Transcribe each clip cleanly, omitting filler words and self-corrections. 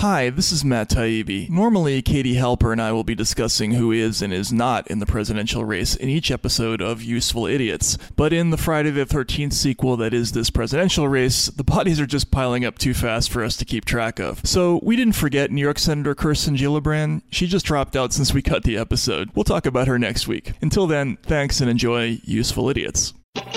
Hi, this is Matt Taibbi. Normally, Katie Halper and I will be discussing who is and is not in the presidential race in each episode of Useful Idiots. But in the Friday the 13th sequel that is this presidential race, the bodies are just piling up too fast for us to keep track of. So we didn't forget New York Senator Kirsten Gillibrand. She just dropped out since we cut the episode. We'll talk about her next week. Until then, thanks and enjoy Useful Idiots.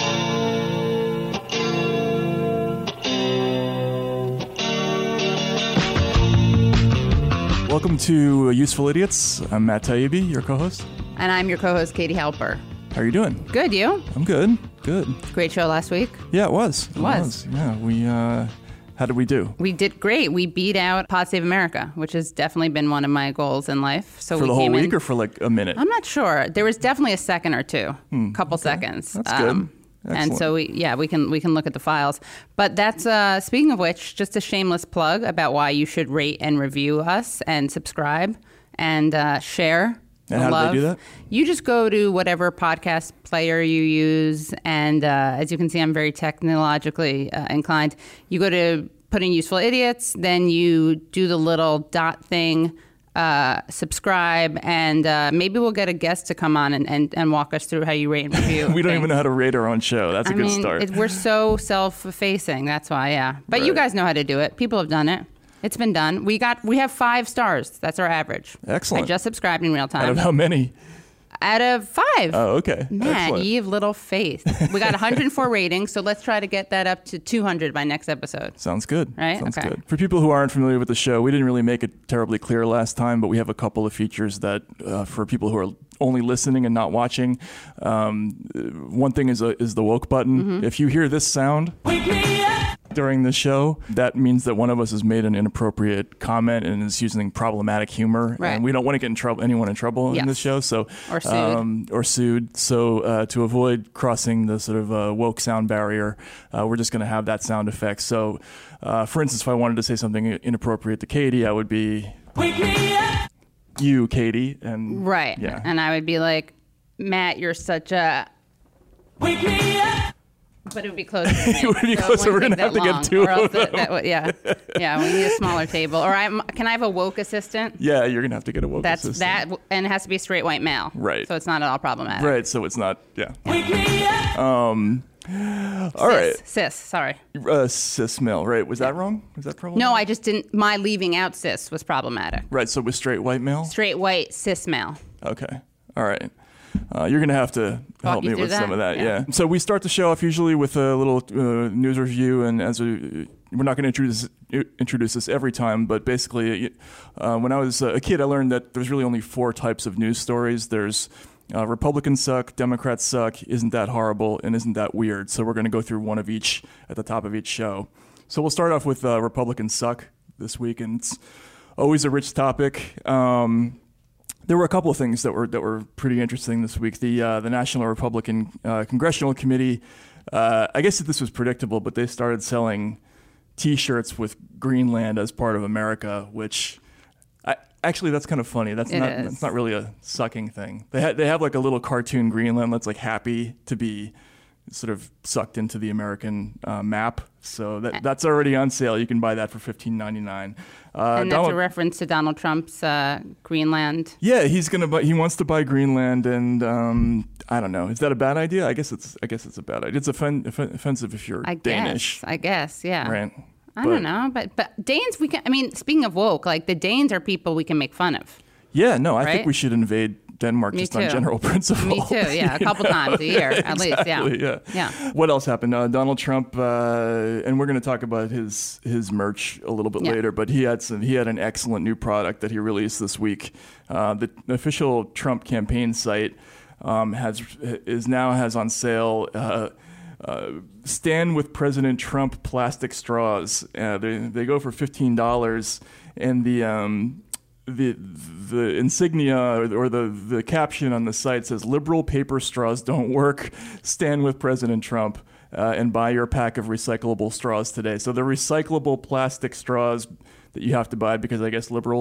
Welcome to Useful Idiots. I'm Matt Taibbi, your co-host. And I'm your co-host, Katie Halper. How are you doing? Good, you? I'm good. Good. Great show last week. Yeah, it was. It was. Yeah, we, how did we do? We did great. We beat out Pod Save America, which has definitely been one of my goals in life. So for we the whole came week in, or for like a minute? I'm not sure. There was definitely a second or two, couple seconds. That's good. Excellent. And so we can look at the files. But that's speaking of which, just a shameless plug about why you should rate and review us and subscribe and share. And how do they do that? You just go to whatever podcast player you use, and as you can see, I'm very technologically inclined. You go to put in Useful Idiots, then you do the little dot thing. Subscribe, and maybe we'll get a guest to come on and walk us through how you rate and review. We don't even know how to rate our own show. That's a good start. We're so self-effacing. That's why, yeah. But Right. You guys know how to do it. People have done it. It's been done. We have 5 stars. That's our average. Excellent. I just subscribed in real time. Out of how many? Out of 5. Oh, okay. Matt, Excellent. you have little faith. We got 104 ratings, so let's try to get that up to 200 by next episode. Sounds good. Right? Sounds Okay. good. For people who aren't familiar with the show, we didn't really make it terribly clear last time, but we have a couple of features that, for people who are only listening and not watching, one thing is the woke button. Mm-hmm. If you hear this sound during the show, that means that one of us has made an inappropriate comment and is using problematic humor, Right. and we don't want to get anyone in trouble in Yes. this show. So Or sued. So to avoid crossing the sort of woke sound barrier, we're just going to have that sound effect. So, for instance, if I wanted to say something inappropriate to Katie, I would be you, Katie, and Right. yeah. And I would be like, Matt, you're such a... But it would be closer. To me, It would be so closer. wouldn't We're take gonna have that to get long, two or of else them. Yeah. We need a smaller table. Or can I have a woke assistant? Yeah, you're gonna have to get a woke That's assistant. that, and it has to be a straight white male. Right. So it's not at all problematic. Right, so it's not. Yeah. All right. Cis. Sorry. Cis male. Right. Was that wrong? Was that problematic? No, I just didn't. My leaving out cis was problematic. Right. So it was straight white male. Straight white cis male. Okay. All right. You're going to have to help you me through with some of that. that? Yeah. So we start the show off usually with a little news review, and we're not going to introduce this every time, but basically, when I was a kid, I learned that there's really only 4 types of news stories. There's Republicans suck, Democrats suck, isn't that horrible, and isn't that weird. So we're going to go through one of each at the top of each show. So we'll start off with Republicans suck this week, and it's always a rich topic. There were a couple of things that were pretty interesting this week. The National Republican Congressional Committee, I guess this was predictable, but they started selling T-shirts with Greenland as part of America, which actually that's kind of funny. That's not really a sucking thing. They have like a little cartoon Greenland that's like happy to be sort of sucked into the American map. So that's already on sale. You can buy that for $15.99. And that's a reference to Donald Trump's Greenland. Yeah, he wants to buy Greenland, and I don't know. Is that a bad idea? I guess it's a bad idea. It's offensive if you're Danish. I guess, yeah. Right. I don't know, but Danes, speaking of woke, like the Danes are people we can make fun of. Yeah, no, I think Right? we should invade Denmark just on general principle. Me too, yeah, a couple times a year at least, yeah. Yeah. What else happened? Donald Trump, and we're going to talk about his merch a little bit later, but he had an excellent new product that he released this week. The official Trump campaign site has on sale Stand with President Trump plastic straws. They go for $15, and the insignia or the caption on the site says "Liberal paper straws don't work. Stand with President Trump and buy your pack of recyclable straws today." So the recyclable plastic straws that you have to buy because I guess liberal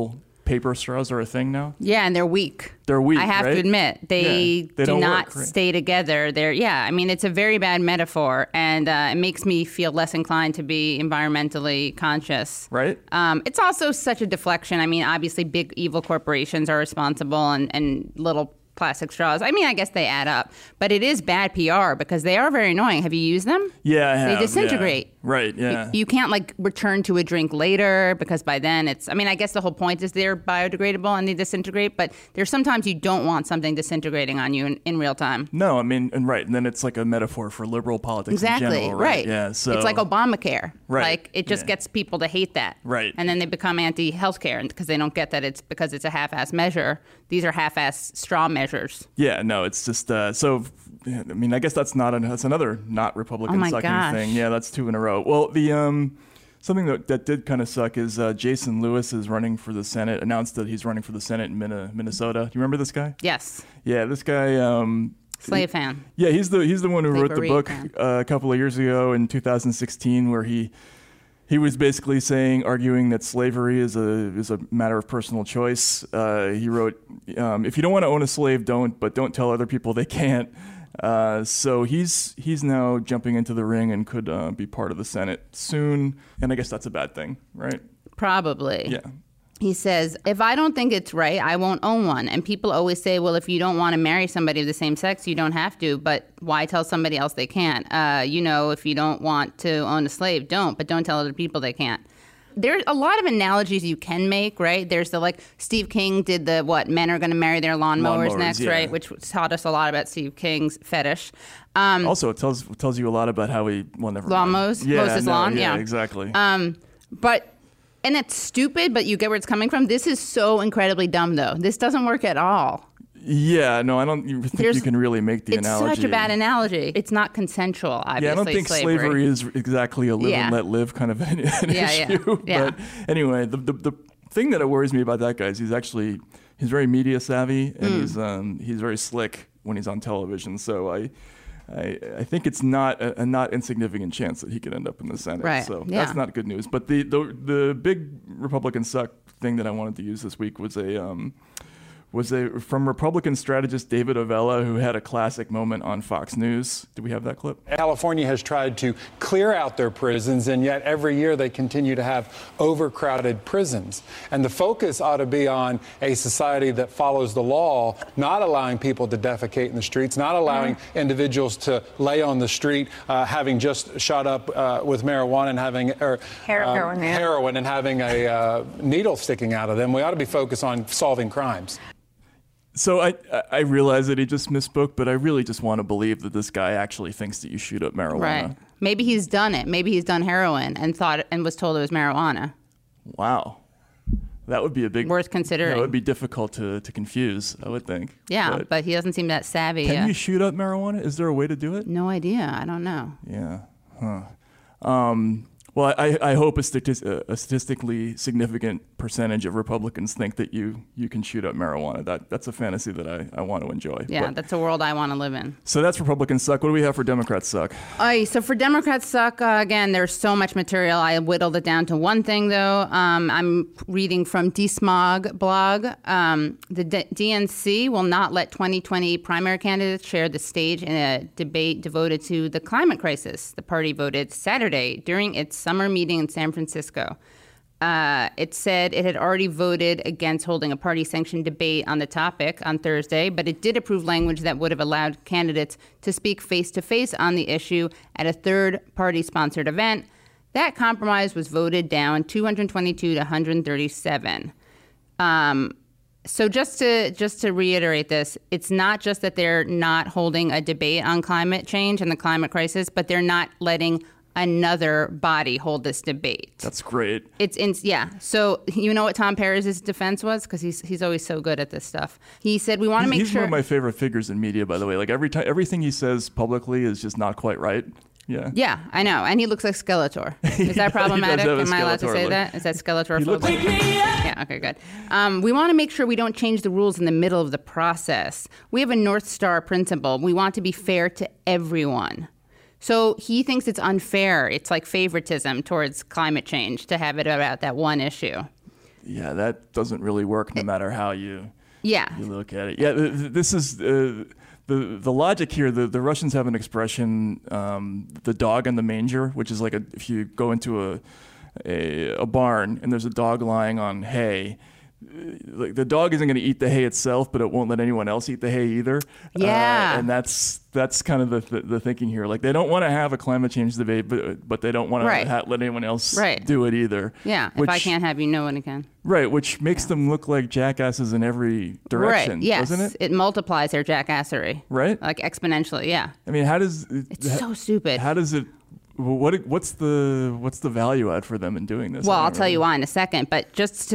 paper straws are a thing now? Yeah, and they're weak. They're weak, I have right? to admit, they they do don't not work, right? stay together. I mean, it's a very bad metaphor, and it makes me feel less inclined to be environmentally conscious. Right? It's also such a deflection. I mean, obviously, big evil corporations are responsible, and little plastic straws. I mean, I guess they add up, but it is bad PR because they are very annoying. Have you used them? Yeah, I have. They disintegrate. Yeah. Right, yeah. You can't like return to a drink later because by then I guess the whole point is they're biodegradable and they disintegrate, but there's sometimes you don't want something disintegrating on you in real time. No, I mean, and right, and then it's like a metaphor for liberal politics Exactly, in general, right? Yeah, so it's like Obamacare. Right, Like it just gets people to hate that. Right. And then they become anti-healthcare because they don't get that it's because it's a half-ass measure. These are half-ass straw measures. Yeah, no, it's just so. I mean, I guess that's another not Republican sucking thing. Yeah, that's 2 in a row. Well, the something that did kind of suck is Jason Lewis is running for the Senate. Announced that he's running for the Senate in Minnesota. Do you remember this guy? Yes. Yeah, this guy. Slave fan. Yeah, he's the one who wrote the book fan. a couple of years ago in 2016, where he was basically arguing that slavery is a matter of personal choice. He wrote, if you don't want to own a slave, don't, but don't tell other people they can't. So he's now jumping into the ring and could be part of the Senate soon. And I guess that's a bad thing, right? Probably. Yeah. He says, if I don't think it's right, I won't own one. And people always say, well, if you don't want to marry somebody of the same sex, you don't have to. But why tell somebody else they can't? If you don't want to own a slave, don't. But don't tell other people they can't. There's a lot of analogies you can make, right? There's Steve King did men are going to marry their lawnmowers next, yeah. Right? Which taught us a lot about Steve King's fetish. Also, it tells you a lot about how he, never lawn mind. mows his lawn. Yeah, exactly. And it's stupid, but you get where it's coming from. This is so incredibly dumb, though. This doesn't work at all. Yeah, no, I don't think you can really make the analogy. It's such a bad analogy. It's not consensual, obviously. Yeah, I don't think slavery is exactly a live and let live kind of an issue. Yeah. But anyway, the thing that worries me about that guy is he's very media savvy and he's very slick when he's on television. So I think it's not a not insignificant chance that he could end up in the Senate. Right. So that's not good news. But the big Republican suck thing that I wanted to use this week was from Republican strategist David Avella, who had a classic moment on Fox News. Do we have that clip? California has tried to clear out their prisons, and yet every year they continue to have overcrowded prisons. And the focus ought to be on a society that follows the law, not allowing people to defecate in the streets, not allowing individuals to lay on the street, having just shot up with marijuana and having heroin and having a needle sticking out of them. We ought to be focused on solving crimes. So I realize that he just misspoke, but I really just want to believe that this guy actually thinks that you shoot up marijuana. Right. Maybe he's done it. Maybe he's done heroin and was told it was marijuana. Wow. That would be worth considering. That would be difficult to confuse, I would think. Yeah, but he doesn't seem that savvy. Can you shoot up marijuana? Is there a way to do it? No idea. I don't know. Yeah. Huh. Well, I hope a statistically significant percentage of Republicans think that you can shoot up marijuana. That's a fantasy that I want to enjoy. Yeah, that's a world I want to live in. So that's Republican suck. What do we have for Democrat suck? So for Democrat suck, again, there's so much material. I whittled it down to one thing, though. I'm reading from DSMOG blog. The DNC will not let 2020 primary candidates share the stage in a debate devoted to the climate crisis. The party voted Saturday during its summer meeting in San Francisco. It said it had already voted against holding a party-sanctioned debate on the topic on Thursday, but it did approve language that would have allowed candidates to speak face-to-face on the issue at a third-party-sponsored event. That compromise was voted down 222 to 137. So just to reiterate this, it's not just that they're not holding a debate on climate change and the climate crisis, but they're not letting another body hold this debate. That's great. So you know what Tom Perez's defense was? Because he's always so good at this stuff. He said, we want to make sure... He's one of my favorite figures in media, by the way. Like everything he says publicly is just not quite right. Yeah. Yeah, I know. And he looks like Skeletor. Is that problematic? Am I allowed to say that? Is that Skeletor? Yeah, okay, good. We want to make sure we don't change the rules in the middle of the process. We have a North Star principle. We want to be fair to everyone. So he thinks it's unfair. It's like favoritism towards climate change to have it about that one issue. Yeah, that doesn't really work no matter how you look at it. Yeah, this is the logic here. The Russians have an expression, the dog in the manger, which is like if you go into a barn and there's a dog lying on hay. Like the dog isn't going to eat the hay itself, but it won't let anyone else eat the hay either. Yeah, and that's kind of the thinking here. Like they don't want to have a climate change debate, but they don't want to let anyone else do it either. Yeah, if I can't have you, no one can. Right, which makes them look like jackasses in every direction, yes. doesn't it? It multiplies their jackassery, right? Like exponentially. Yeah. I mean, it's so stupid. How does it? What's the value add for them in doing this? Well, I'll tell you why in a second. But just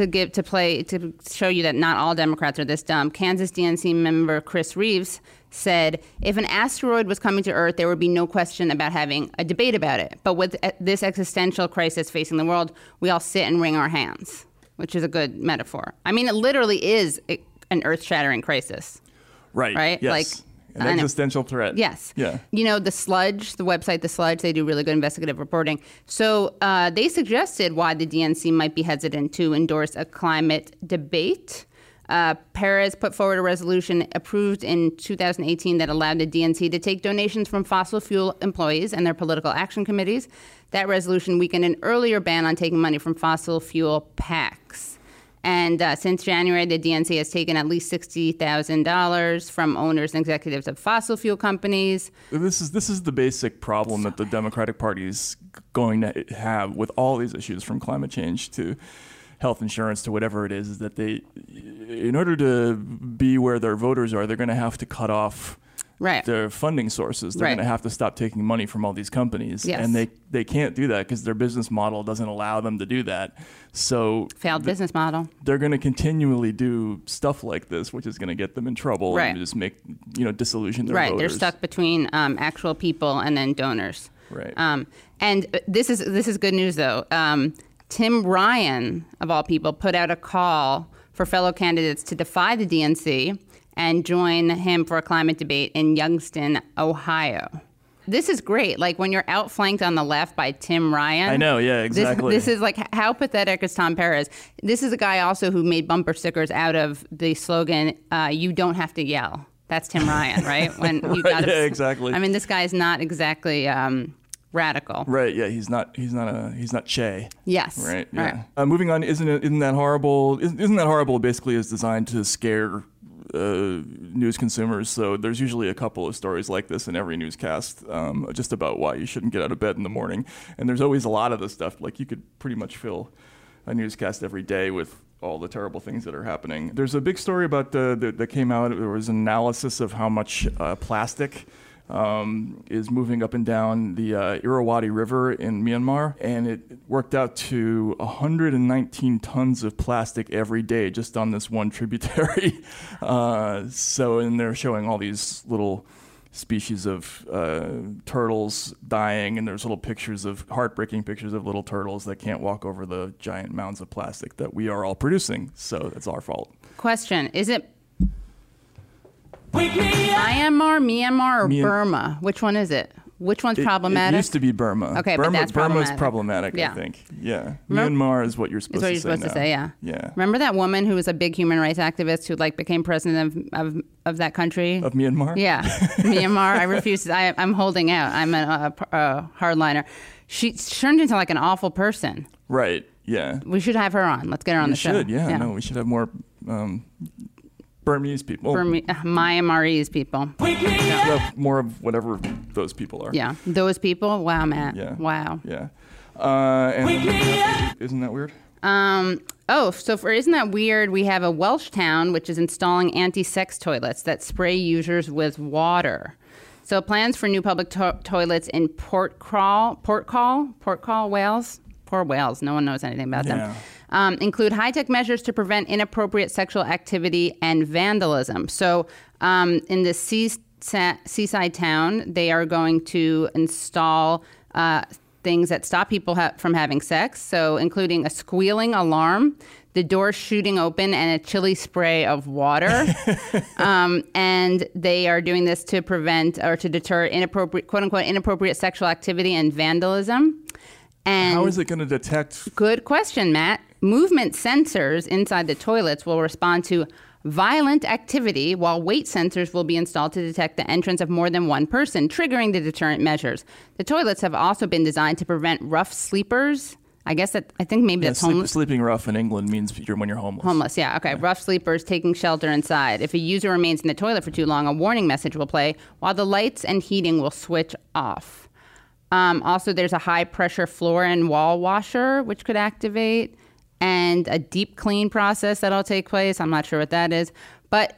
to show you that not all Democrats are this dumb, Kansas DNC member Chris Reeves said, if an asteroid was coming to Earth, there would be no question about having a debate about it. But with this existential crisis facing the world, we all sit and wring our hands, which is a good metaphor. I mean, it literally is an earth-shattering crisis. Right. Yes. Like. An existential threat. Yes. Yeah. You know, The Sludge, the website The Sludge, they do really good investigative reporting. So they suggested why the DNC might be hesitant to endorse a climate debate. Perez put forward a resolution approved in 2018 that allowed the DNC to take donations from fossil fuel employees and their political action committees. That resolution weakened an earlier ban on taking money from fossil fuel PACs. And since January, the DNC has taken at least $60,000 from owners and executives of fossil fuel companies. This is the basic problem that the Democratic Party is going to have with all these issues, from climate change to health insurance to whatever it is that they, in order to be where their voters are, they're going to have to cut off their funding sources. They're going to have to stop taking money from all these companies. Yes. And they can't do that because their business model doesn't allow them to do that. So failed business model. They're going to continually do stuff like this, which is going to get them in trouble and just make, disillusion their voters. They're stuck between actual people and then donors. Right. And this is good news, though. Tim Ryan, of all people, put out a call for fellow candidates to defy the DNC and join him for a climate debate in Youngstown, Ohio. This is great. Like when you're outflanked on the left by Tim Ryan. I know, yeah, exactly. This is like, how pathetic is Tom Perez? This is a guy also who made bumper stickers out of the slogan, "You don't have to yell." That's Tim Ryan, right? When you got yeah, exactly. I mean, this guy is not exactly radical. Right, yeah, he's not Che. Yes. Right, yeah. Moving on, isn't that horrible? Isn't that horrible basically is designed to scare news consumers. So there's usually a couple of stories like this in every newscast, just about why you shouldn't get out of bed in the morning. And there's always a lot of this stuff. Like you could pretty much fill a newscast every day with all the terrible things that are happening. There's a big story about that came out. There was an analysis of how much plastic is moving up and down the Irrawaddy River in Myanmar, and it worked out to 119 tons of plastic every day just on this one tributary. And they're showing all these little species of turtles dying, and there's heartbreaking pictures of little turtles that can't walk over the giant mounds of plastic that we are all producing. So it's our fault. Question, is it Myanmar, or Burma? Which one is it? Which one's problematic? It used to be Burma. Okay, Burma, but that's Burma's problematic, I think. Yeah. Myanmar is what you're supposed to say now. Yeah. Remember that woman who was a big human rights activist who became president of that country? Of Myanmar? Yeah. Myanmar. I refuse. I'm holding out. I'm a hardliner. She turned into an awful person. Right. Yeah. We should have her on. Let's get her on the show. We should, yeah. No, we should have more Burmese people. Myanmarese people. More of whatever those people are. Yeah. Those people? Wow, Matt. Yeah. Wow. Yeah. Isn't that weird? Isn't that weird? We have a Welsh town which is installing anti-sex toilets that spray users with water. So plans for new public toilets in Portcall, Wales. Poor Wales. No one knows anything about them. Include high-tech measures to prevent inappropriate sexual activity and vandalism. So in the seaside town, they are going to install things that stop people from having sex, so including a squealing alarm, the door shooting open, and a chili spray of water. And they are doing this to prevent or to deter inappropriate, quote-unquote, inappropriate sexual activity and vandalism. And how is it going to detect? Good question, Matt. movement sensors inside the toilets will respond to violent activity, while weight sensors will be installed to detect the entrance of more than one person, triggering the deterrent measures. The toilets have also been designed to prevent rough sleepers. I think maybe that's homeless. Sleeping rough in England means when you're homeless. Homeless, yeah. Okay. Rough sleepers taking shelter inside. If a user remains in the toilet for too long, a warning message will play while the lights and heating will switch off. Also, there's a high-pressure floor and wall washer, which could activate, and a deep clean process that'll take place. I'm not sure what that is. But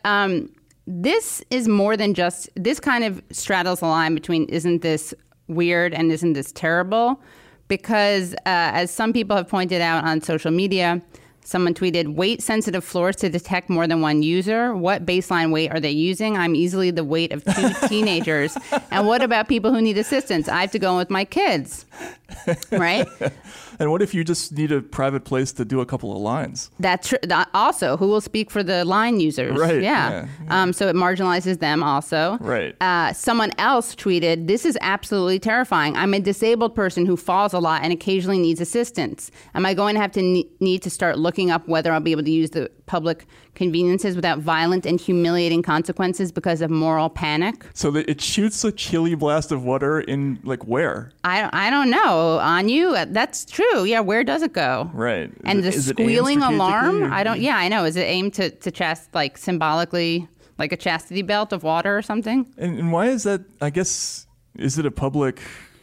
this is more than just... This kind of straddles the line between isn't this weird and isn't this terrible? Because as some people have pointed out on social media, someone tweeted, weight-sensitive floors to detect more than one user. What baseline weight are they using? I'm easily the weight of 2 teenagers. And what about people who need assistance? I have to go with my kids, right? And what if you just need a private place to do a couple of lines? That's true. Also, who will speak for the line users? Right. Yeah. So it marginalizes them also. Right. Someone else tweeted, this is absolutely terrifying. I'm a disabled person who falls a lot and occasionally needs assistance. Am I going to have to need to start looking up whether I'll be able to use the public conveniences without violent and humiliating consequences because of moral panic? So it shoots a chilly blast of water in, like, where? I don't know. On you? That's true. Yeah, where does it go? Right. And the squealing alarm? Or? I know. Is it aimed to like symbolically, like a chastity belt of water or something? And why is that? I guess, is it a public...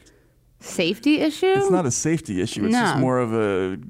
safety issue? It's not a safety issue. It's just more of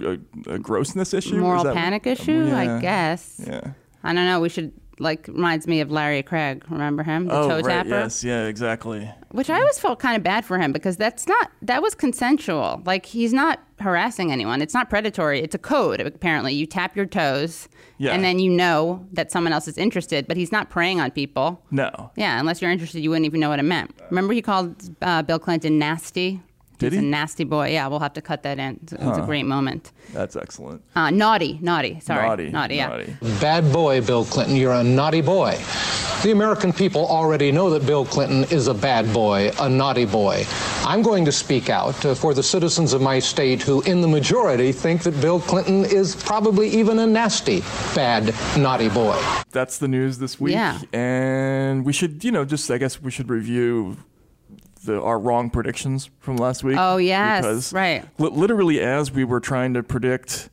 a grossness issue. Moral panic issue, yeah. I guess. Yeah. I don't know. We should, reminds me of Larry Craig. Remember him? The toe tapper? Yes. Yeah, exactly. Which I always felt kind of bad for him because that was consensual. Like, he's not harassing anyone. It's not predatory. It's a code, apparently. You tap your toes, and then you know that someone else is interested, but he's not preying on people. No. Yeah, unless you're interested, you wouldn't even know what it meant. Remember he called Bill Clinton nasty? Did he? He's a nasty boy. Yeah, we'll have to cut that in. It's a great moment. That's excellent. Naughty. Sorry. Naughty. Yeah. Bad boy, Bill Clinton. You're a naughty boy. The American people already know that Bill Clinton is a bad boy, a naughty boy. I'm going to speak out for the citizens of my state who, in the majority, think that Bill Clinton is probably even a nasty, bad, naughty boy. That's the news this week. Yeah. And we should, I guess we should review our wrong predictions from last week. Oh, yes. Because right. Literally, as we were trying to predict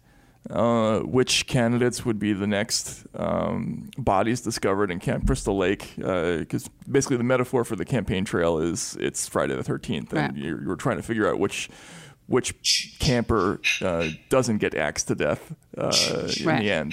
which candidates would be the next bodies discovered in Camp Crystal Lake, because basically the metaphor for the campaign trail is it's Friday the 13th, and you're trying to figure out which camper doesn't get axed to death in the end.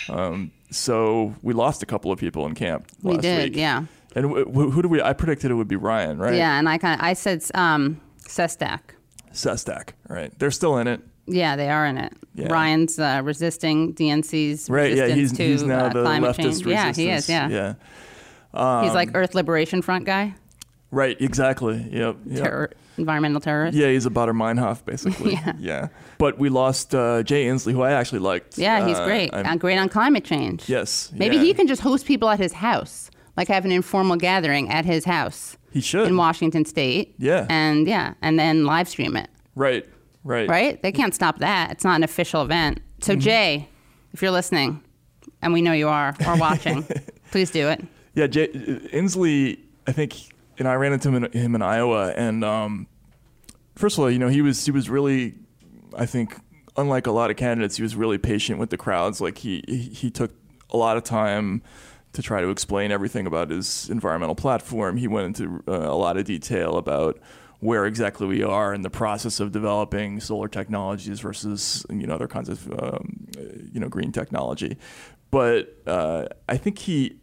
So we lost a couple of people in camp last week. We did, yeah. And who do we? I predicted it would be Ryan, right? Yeah, and I said Sestak. Sestak, right? They're still in it. Yeah, they are in it. Yeah. Ryan's resisting DNC's He's resistance to now the climate leftist change. resistance. Yeah, he is. Yeah. He's like Earth Liberation Front guy. Right. Exactly. Yep. Environmental terrorist. Yeah, he's a Baader Meinhof, basically. Yeah. But we lost Jay Inslee, who I actually liked. Yeah, he's great. Great on climate change. Yes. Maybe he can just host people at his house. Like have an informal gathering at his house. He should. In Washington State. Yeah. And then live stream it. Right. Right? They can't stop that. It's not an official event. So Jay, if you're listening, and we know you are, or watching, please do it. Yeah, Jay Inslee, I think, and I ran into him in Iowa, and first of all, he was really, I think, unlike a lot of candidates, he was really patient with the crowds. Like he took a lot of time to try to explain everything about his environmental platform. He went into a lot of detail about where exactly we are in the process of developing solar technologies versus other kinds of green technology. But I think he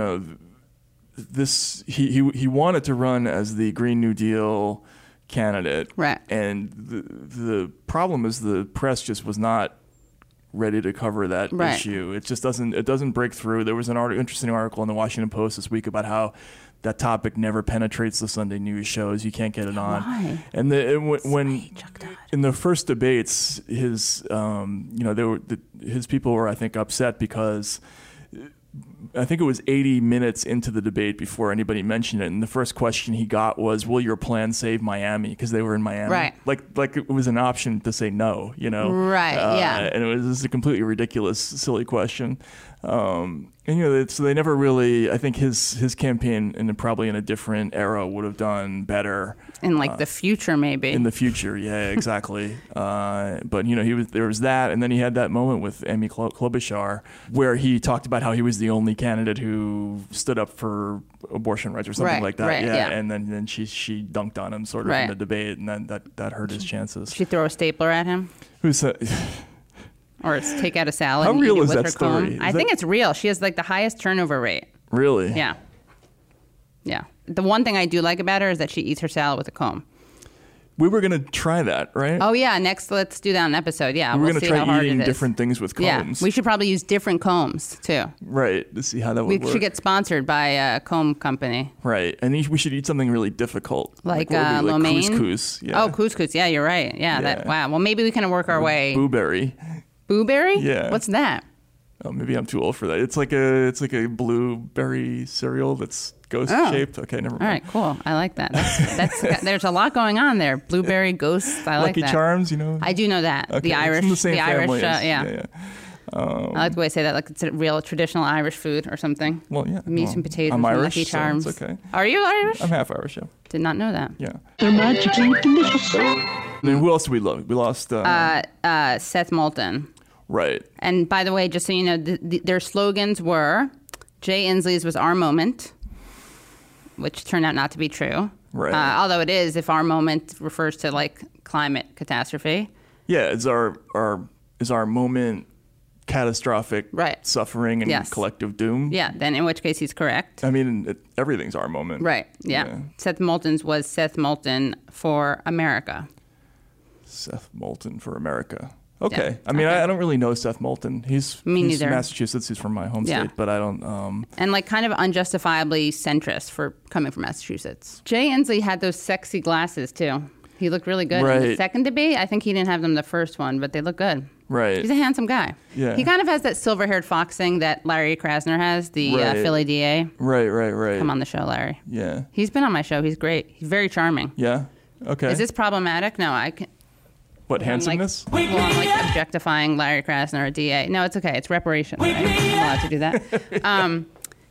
wanted to run as the Green New Deal candidate, right? And the problem is the press just was not ready to cover that issue. It just doesn't break through. There was an interesting article in the Washington Post this week about how that topic never penetrates the Sunday news shows. You can't get it on. Why? And when in the first debates, his people were, I think, upset because I think it was 80 minutes into the debate before anybody mentioned it, and the first question he got was, "Will your plan save Miami?" Because they were in Miami. Right. Like it was an option to say no, you know. Right. Yeah. And it was just a completely ridiculous, silly question. And you know, so they never really. I think his campaign, and probably in a different era, would have done better In like the future, maybe. in the future. Yeah, exactly. But you know, there was that, and then he had that moment with Amy Klobuchar where he talked about how he was the only candidate who stood up for abortion rights or something Right, like that. right, yeah. And then she dunked on him sort of Right. in the debate, and then that hurt his chances. She throw a stapler at him, Who said? or take out a salad How and real eat it is with that her story? comb. Is I think it's real. She has like the highest turnover rate. Really? Yeah. Yeah. The one thing I do like about her is that she eats her salad with a comb. We were gonna try that, right? Oh yeah, next let's do that on an episode. Yeah, we were we'll gonna see how try hard eating it is. different things with combs. Yeah, we should probably use different combs too. Right, to see how that We would work. should get sponsored by a comb company. Right, and we should eat something really difficult, Like, what would we- lo mein? couscous. Yeah. Oh, couscous. Yeah, you're right. Yeah. Yeah. Wow. Well, maybe we can work our way. Blueberry. Blueberry? Yeah. What's that? Oh, maybe I'm too old for that. It's like a blueberry cereal that's ghost shaped. Okay, never mind. All right, cool. I like that. That's there's a lot going on there. Blueberry ghosts. I like Lucky that. Charms, you know. I do know that. Okay, The it's Irish. from the same family. Yeah. I like the way I say that. Like it's a real traditional Irish food or something. Well, yeah. Meat well, and potatoes I'm and Irish, Lucky so Charms. it's okay. Are you Irish? I'm half Irish, yeah. Did not know that. Yeah. They're magically delicious. And then who else did we love? We lost. Seth Moulton. Right. And by the way, just so you know, their slogans were Jay Inslee's was "Our Moment," which turned out not to be true. Right. Although it is, if "our moment" refers to like climate catastrophe. Yeah, is our moment catastrophic Right. suffering and Yes. collective doom? Yeah, then in which case he's correct. I mean, everything's our moment. Right. Yeah. Seth Moulton's was Seth Moulton for America. Seth Moulton for America. Okay. Yeah. I mean, Okay. I don't really know Seth Moulton. He's Me from neither. Massachusetts. He's from my home Yeah. state, but I don't. And like kind of unjustifiably centrist for coming from Massachusetts. Jay Inslee had those sexy glasses too. He looked really good in the Right. second debate. I think he didn't have them the first one, but they look good. Right. He's a handsome guy. Yeah. He kind of has that silver-haired fox thing that Larry Krasner has, the Right. Philly DA. Right. Come on the show, Larry. Yeah. He's been on my show. He's great. He's very charming. Yeah. Okay. Is this problematic? No, I can. what, I'm handsomeness? like objectifying Larry Krasner or DA. No, it's okay. It's reparations. Right? I'm allowed to do that.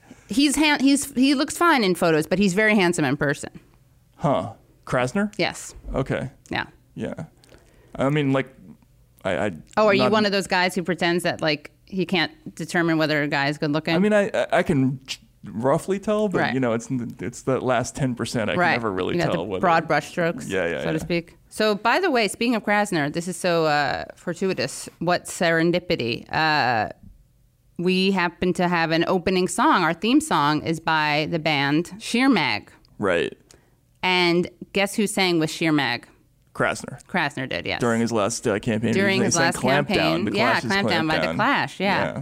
He looks fine in photos, but he's very handsome in person. Huh. Krasner? Yes. Okay. Yeah. Yeah. I mean, like, I Oh, are you not- one of those guys who pretends that like he can't determine whether a guy is good looking? I mean, I can roughly tell, but Right. you know, it's that last 10%. I can never really you got tell the whether. broad brushstrokes, Yeah, so yeah. to speak. So, by the way, speaking of Krasner, this is so fortuitous. What serendipity! We happen to have an opening song. Our theme song is by the band Sheer Mag, Right. and guess who sang with Sheer Mag? Krasner. Krasner did, yes. During his last campaign. During he his sang last Clampdown, campaign. the Yeah, Clash's Clampdown by the Clash, yeah.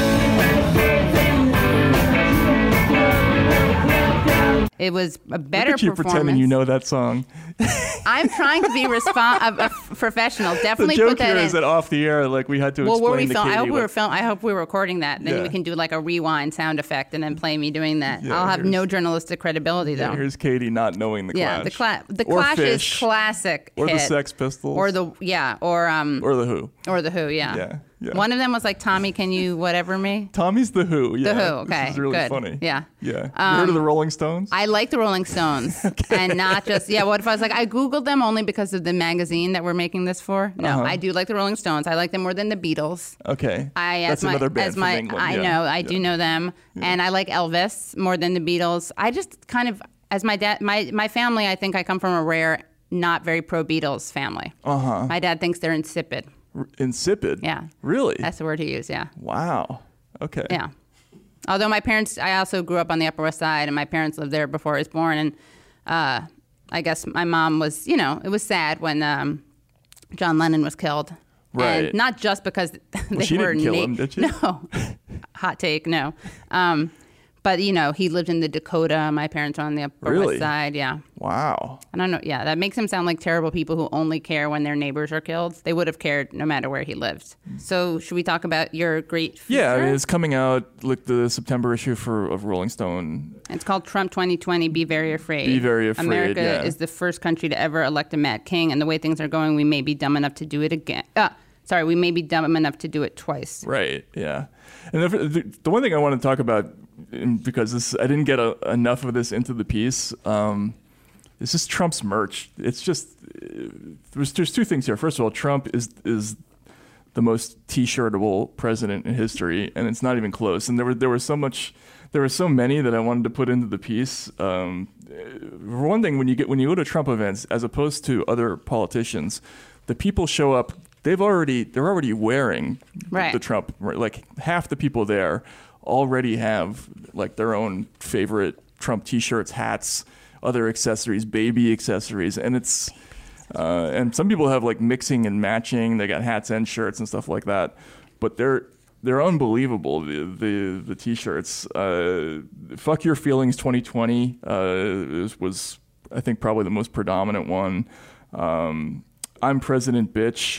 It was a better Look at you performance. pretending you know that song. I'm trying to be a professional. The Definitely joke put that here in. is that off the air, like we had to Well, explain were we to film? Katie. I hope we were recording that. Then Yeah. we can do like a rewind sound effect and then play me doing that. Yeah, I'll have here's- no journalistic credibility though. Here's Katie not knowing the Yeah, Clash. the Or Clash is Fish. classic. Or the hit. Sex Pistols. Or the Or the Who. or the Who. Yeah. Yeah, yeah. One of them was like Tommy, can you whatever me? Tommy's the Who. Yeah. The Who, okay, This is really good. funny. Yeah. Yeah. You heard of the Rolling Stones? I like the Rolling Stones, and not just what if I was like I googled them only because of the magazine that we're making this for? No, I do like the Rolling Stones. I like them more than the Beatles. Okay. That's another band from England. I yeah. know, I do know them, and I like Elvis more than the Beatles. I just kind of, as my dad, my family, I think I come from a rare, not very pro Beatles family. My dad thinks they're insipid. Insipid? Yeah. Really? That's the word he used. Yeah. Wow. Okay. Yeah. Although my parents, I also grew up on the Upper West Side, and my parents lived there before I was born. And I guess my mom was, it was sad when John Lennon was killed. Right. And not just because they she were didn't kill him, did she? No. Hot take, no. But, he lived in the Dakota. My parents are on the Upper West Side. Yeah. Wow. I don't know. Yeah, that makes them sound like terrible people who only care when their neighbors are killed. They would have cared no matter where he lived. So should we talk about your great feature? Yeah, I mean, it's coming out, like the September issue of Rolling Stone. It's called Trump 2020, Be Very Afraid. Be Very Afraid, America is the first country to ever elect a mad king, and the way things are going, we may be dumb enough to do it again. We may be dumb enough to do it twice. Right, yeah. And the one thing I want to talk about, because I didn't get enough of this into the piece, it's just Trump's merch. It's just, there's two things here. First of all, Trump is the most T-shirtable president in history, and it's not even close. And there were so many that I wanted to put into the piece. For one thing, when you go to Trump events, as opposed to other politicians, the people show up. They're already wearing the Trump. Like half the people there already have like their own favorite Trump T-shirts, hats, other accessories, baby accessories, and it's and some people have like mixing and matching. They got hats and shirts and stuff like that, but they're unbelievable. The T-shirts. Fuck Your Feelings 2020 was I think probably the most predominant one. I'm President Bitch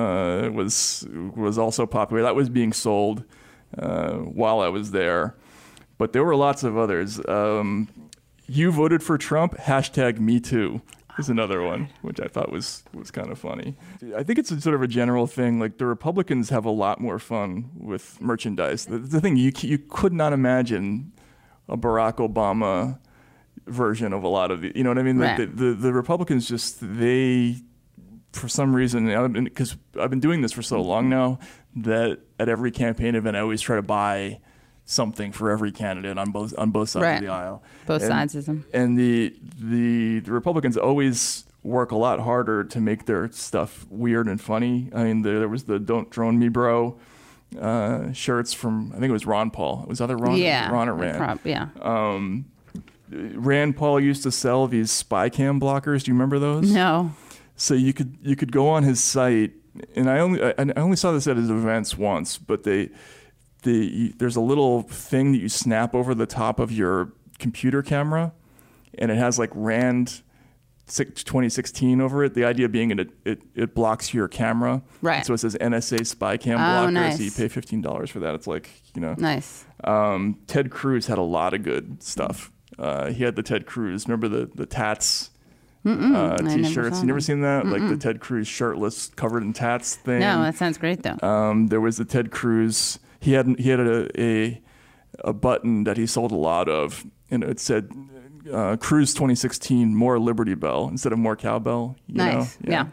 was also popular. That was being sold while I was there, but there were lots of others. You voted for Trump, #MeToo is another one, which I thought was kind of funny. I think it's sort of a general thing. Like the Republicans have a lot more fun with merchandise. The thing, you could not imagine a Barack Obama version of a lot of you know what I mean? Like the Republicans just, they, for some reason, because I've been doing this for so long now, that at every campaign event I always try to buy something for every candidate on both sides of the aisle. Both sides of them. And the Republicans always work a lot harder to make their stuff weird and funny. I mean, there was the "Don't Drone Me, Bro" shirts from, I think it was Ron Paul. It was either Ron or Rand. Rand Paul used to sell these spy cam blockers. Do you remember those? No. So you could go on his site, and I only saw this at his events once, but there's a little thing that you snap over the top of your computer camera, and it has like Rand 2016 over it. The idea being it blocks your camera. Right. So it says NSA spy cam blocker. Nice. So you pay $15 for that. It's like, Nice. Ted Cruz had a lot of good stuff. He had the Ted Cruz. Remember the tats T-shirts? You never seen that? Like the Ted Cruz shirtless, covered in tats thing. No, that sounds great though. There was the Ted Cruz. He had a button that he sold a lot of, and it said Cruz 2016 more Liberty Bell instead of more cowbell. Nice. Yeah.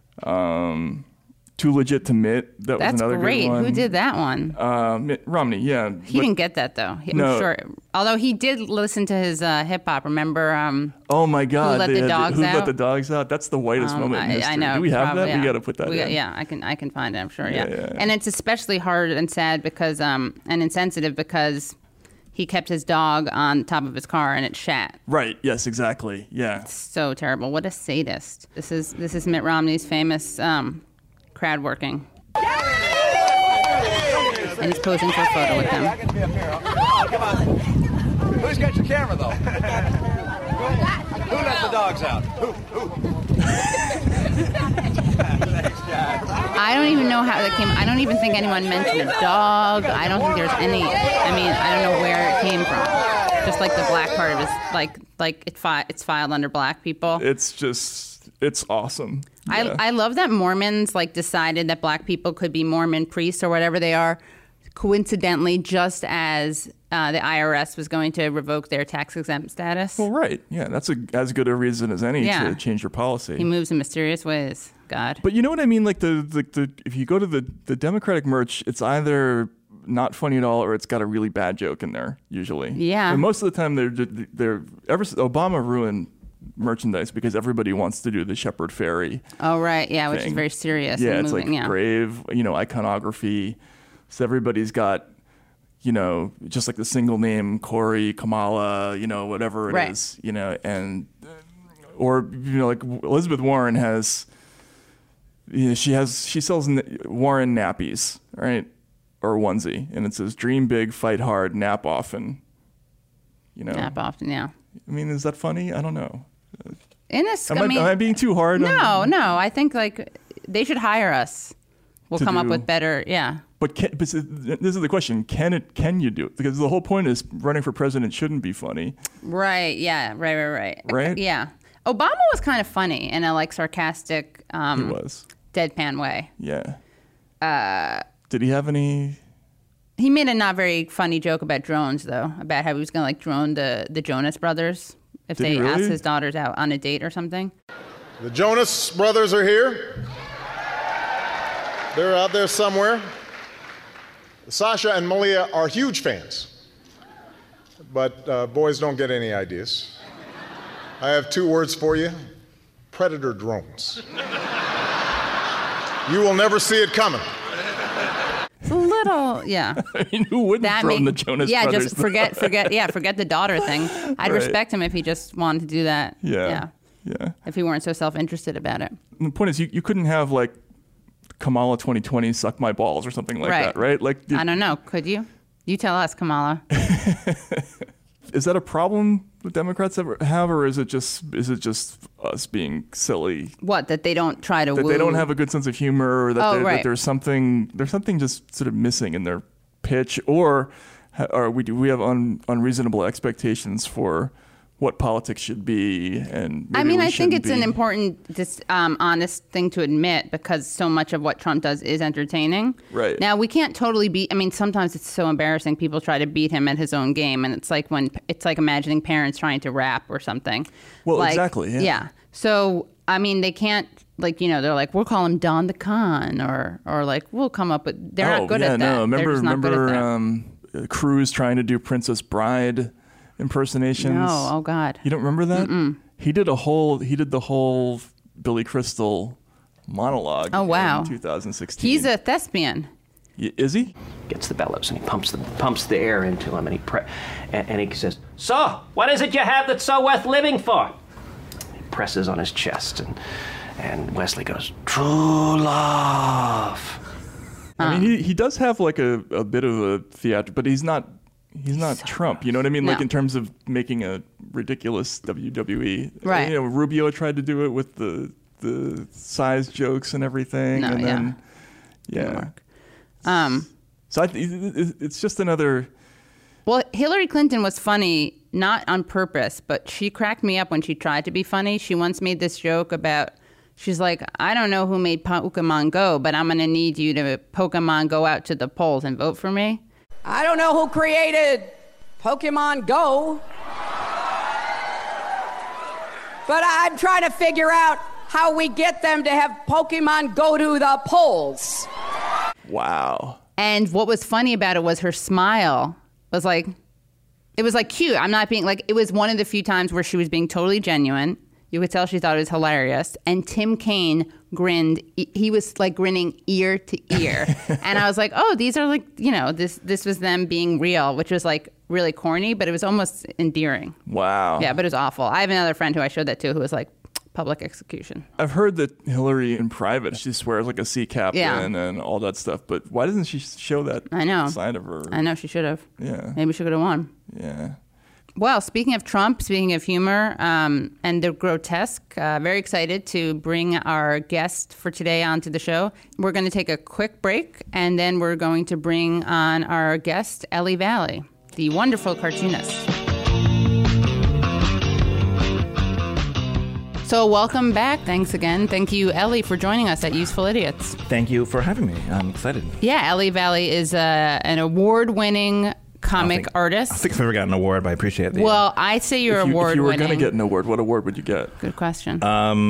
Too Legit to Mitt. That's another great. good one. Who did that one? Mitt Romney. Yeah. He didn't get that though. I'm sure. Although he did listen to his hip hop. Remember? Oh my God! Who Let the Dogs Out? Who Let the Dogs Out? That's the whitest moment in history. I know. Do we have probably, that? Yeah. We got to put that in. Yeah, I can find it. I'm sure. Yeah. And it's especially hard and sad because and insensitive because he kept his dog on top of his car and it shat. Right. Yes. Exactly. Yeah. It's so terrible. What a sadist. This is Mitt Romney's famous crowd working. And he's posing for a photo with them. Come on. Who's got your camera, though? Who let the dogs out? Thanks, Jack. I don't even know how that came. I don't even think anyone mentioned a dog. I don't think there's any. I mean, I don't know where it came from. Just like the black part of it, like it's filed under black people. It's awesome. Yeah. I love that Mormons decided that black people could be Mormon priests or whatever they are, coincidentally, just as the IRS was going to revoke their tax exempt status. Well, right. Yeah, that's as good a reason as any to change your policy. He moves in mysterious ways. God. But you know what I mean? Like the if you go to the Democratic merch, it's either not funny at all or it's got a really bad joke in there usually. Yeah. And most of the time they're ever Obama ruined merchandise because everybody wants to do the Shepard Fairey. Oh right, yeah, which is very serious. Yeah, and it's moving, like grave, iconography. So everybody's got, just like the single name Corey, Kamala, whatever it is, and or like Elizabeth Warren has. She sells Warren nappies, right, or onesie, and it says "Dream big, fight hard, nap often." Nap often, yeah. I mean, is that funny? I don't know. In this, Am I being too hard? No. I think like they should hire us. We'll come up with better, yeah. But this is the question: Can you do it? Because the whole point is running for president shouldn't be funny. Right. Yeah. Right. Right. Yeah. Obama was kind of funny in a like sarcastic, He was. deadpan way. Yeah. Did he have any? He made a not very funny joke about drones, though, about how he was going to like drone the Jonas Brothers if Did he they really? asked his daughters out on a date or something. The Jonas Brothers are here. They're out there somewhere. Sasha and Malia are huge fans, but boys don't get any ideas. I have 2 words for you: predator drones. You will never see it coming. It's a little, yeah. I mean, who wouldn't drone the Jonas yeah, Brothers? just forget the daughter thing. I'd Right. respect him if he just wanted to do that. Yeah. If he weren't so self-interested about it. And the point is, you couldn't have like Kamala 2020 suck my balls or something like that, right? Like, I don't know. Could you? You tell us, Kamala. Is that a problem the Democrats ever have, or is it just us being silly? What, that they don't try to That woo? they don't have a good sense of humor, or that, right. that there's something just sort of missing in their pitch, or we have unreasonable expectations for what politics should be, and I mean, I think shouldn't it's an be. important, honest thing to admit, because so much of what Trump does is entertaining. Right. Now, we can't totally beat. I mean, sometimes it's so embarrassing. People try to beat him at his own game, and it's like imagining parents trying to rap or something. Well, Like, exactly. Yeah. So, I mean, they can't. Like, they're like, we'll call him Don the Con, or like, we'll come up with. They're not good at that. No. They're just not good at that. Remember Cruz trying to do Princess Bride impersonations? No, oh God. You don't remember that? Mm-mm. He did the whole Billy Crystal monologue. Oh, wow. In 2016. He's a thespian. Is he? Gets the bellows and he pumps the air into him, and he says, "So, what is it you have that's so worth living for?" He presses on his chest, and Wesley goes, "True love." I mean, he does have like a bit of a theater, but he's not Trump. You know what I mean? No. Like in terms of making a ridiculous WWE. Right. Rubio tried to do it with the size jokes and everything, No, and then So it's just another. Well, Hillary Clinton was funny, not on purpose, but she cracked me up when she tried to be funny. She once made this joke about, she's like, I don't know who made Pokemon Go, but I'm going to need you to Pokemon go out to the polls and vote for me. I don't know who created Pokemon Go, but I'm trying to figure out how we get them to have Pokemon go to the polls. Wow. And what was funny about it was her smile was like, it was like cute. I'm not being like, it was one of the few times where she was being totally genuine. You could tell she thought it was hilarious. And Tim Kaine grinned. He was like grinning ear to ear. And I was like, oh, these are like, this was them being real, which was like really corny, but it was almost endearing. Wow. Yeah, but it was awful. I have another friend who I showed that to who was like, public execution. I've heard that Hillary in private, she swears like a sea captain and all that stuff, but why doesn't she show that side of her? I know she should have. Yeah. Maybe she could have won. Yeah. Well, speaking of Trump, speaking of humor and the grotesque, very excited to bring our guest for today onto the show. We're going to take a quick break, and then we're going to bring on our guest, Ellie Valley, the wonderful cartoonist. So welcome back. Thanks again. Thank you, Ellie, for joining us at Useful Idiots. Thank you for having me. I'm excited. Yeah, Ellie Valley is an award-winning comic artist. I don't think I've ever gotten an award, but I appreciate the. Well, I say you're award-winning. If you were going to get an award, what award would you get? Good question.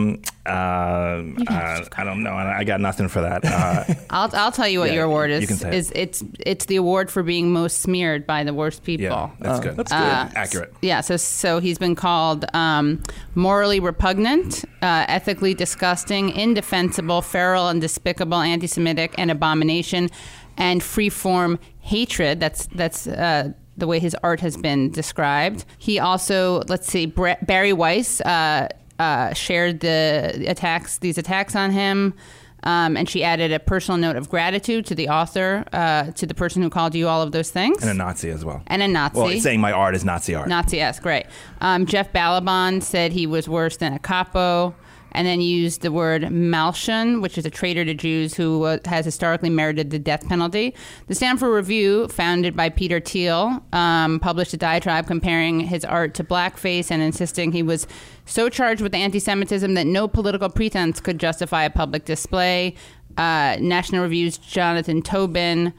I don't know. I got nothing for that. I'll tell you what your award is. You can say it's the award for being most smeared by the worst people. Yeah, that's good. That's good. Accurate. Yeah. So he's been called morally repugnant, ethically disgusting, indefensible, feral and despicable, anti-Semitic, and abomination, and free-form hatred. That's the way his art has been described. He also, Barry Weiss shared these attacks on him. And she added a personal note of gratitude to the author, to the person who called you all of those things. And a Nazi as well. And a Nazi. Well, it's saying my art is Nazi art. Nazi-esque, right. Jeff Balaban said he was worse than a capo, and then used the word Malshun, which is a traitor to Jews who has historically merited the death penalty. The Stanford Review, founded by Peter Thiel, published a diatribe comparing his art to blackface and insisting he was so charged with anti-Semitism that no political pretense could justify a public display. National Review's Jonathan Tobin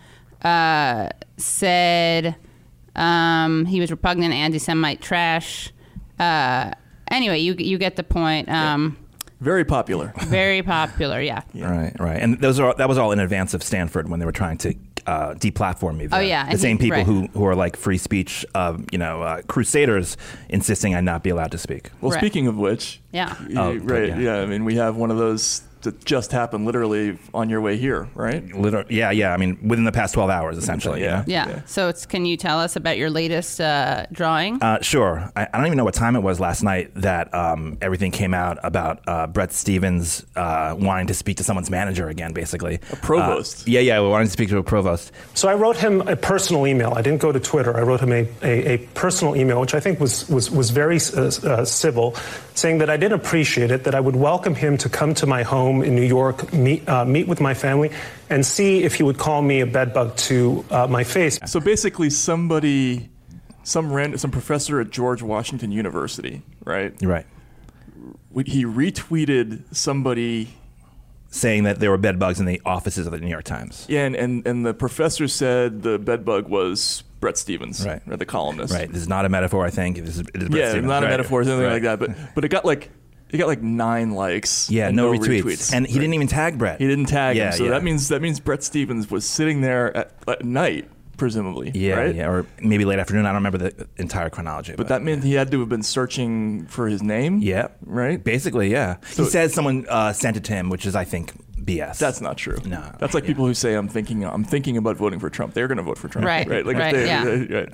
said he was repugnant anti-Semite trash. Anyway, you get the point. Very popular. Very popular, yeah. Right. And that was all in advance of Stanford when they were trying to deplatform me. Oh, yeah. The same people right. who are like free speech, crusaders insisting I not be allowed to speak. Well, Right. speaking of which, Yeah. I mean, we have one of those that just happened literally on your way here, right? Yeah. I mean, within the past 12 hours, essentially. Yeah. So can you tell us about your latest drawing? Sure. I don't even know what time it was last night that everything came out about Bret Stephens wanting to speak to someone's manager again, basically. A provost. Wanting to speak to a provost. So I wrote him a personal email. I didn't go to Twitter. I wrote him a personal email, which I think was very civil, saying that I did appreciate it, that I would welcome him to come to my home in New York, meet with my family, and see if he would call me a bedbug to my face. So basically, some professor at George Washington University, right? Right. He retweeted somebody saying that there were bedbugs in the offices of the New York Times. Yeah, and the professor said the bedbug was Bret Stephens, right? Or the columnist. Right. This is not a metaphor. I think it is Bret Stephens. Not a right. metaphor or something right. like that. But it got like 9 likes. Yeah, and no retweets. And he didn't even tag Bret. He didn't tag him. So yeah. that means Bret Stephens was sitting there at night, presumably. Yeah, right? yeah, or maybe late afternoon. I don't remember the entire chronology. But that meant he had to have been searching for his name. Yeah, right. Basically, yeah. So he says someone sent it to him, which is, I think, BS. That's not true. No, that's like people who say I'm thinking about voting for Trump. They're going to vote for Trump, right? Like right. Right.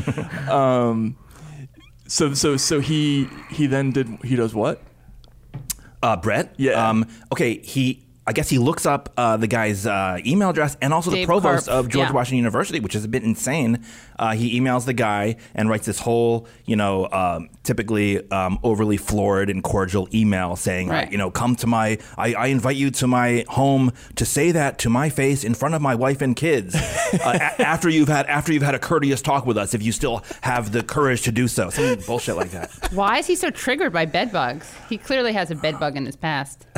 So he then does what? Bret? Yeah. Okay, I guess he looks up the guy's email address and also Dave the provost Karp. of George Washington University, which is a bit insane. He emails the guy and writes this whole, typically overly florid and cordial email saying, right. Come to I invite you to my home to say that to my face in front of my wife and kids after you've had a courteous talk with us, if you still have the courage to do so. Something bullshit like that. Why is he so triggered by bedbugs? He clearly has a bedbug in his past.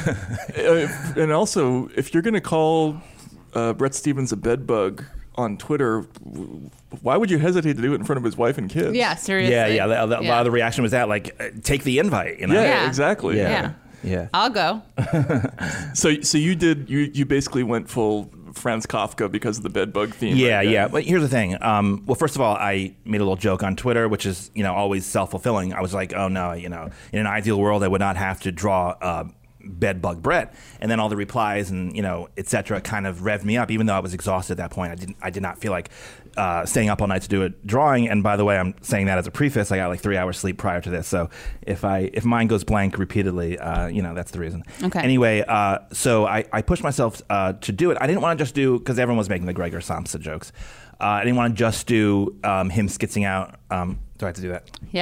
And also, if you're going to call Bret Stephens a bedbug on Twitter, why would you hesitate to do it in front of his wife and kids? Yeah, seriously. Yeah. A lot of the reaction was that, like, take the invite. Yeah, exactly. Yeah. I'll go. So you basically went full Franz Kafka because of the bedbug theme. Yeah. But here's the thing. Well, first of all, I made a little joke on Twitter, which is always self-fulfilling. I was like, oh no, in an ideal world, I would not have to draw bedbug Bret, and then all the replies and et cetera kind of revved me up. Even though I was exhausted at that point, I did not feel like staying up all night to do a drawing. And by the way, I'm saying that as a preface. I got like 3 hours sleep prior to this, so if mine goes blank repeatedly, that's the reason. Okay. Anyway, so I pushed myself to do it. I didn't want to just do, because everyone was making the Gregor Samsa jokes. I didn't want to just do him skitzing out. Do I have to do that? Yeah.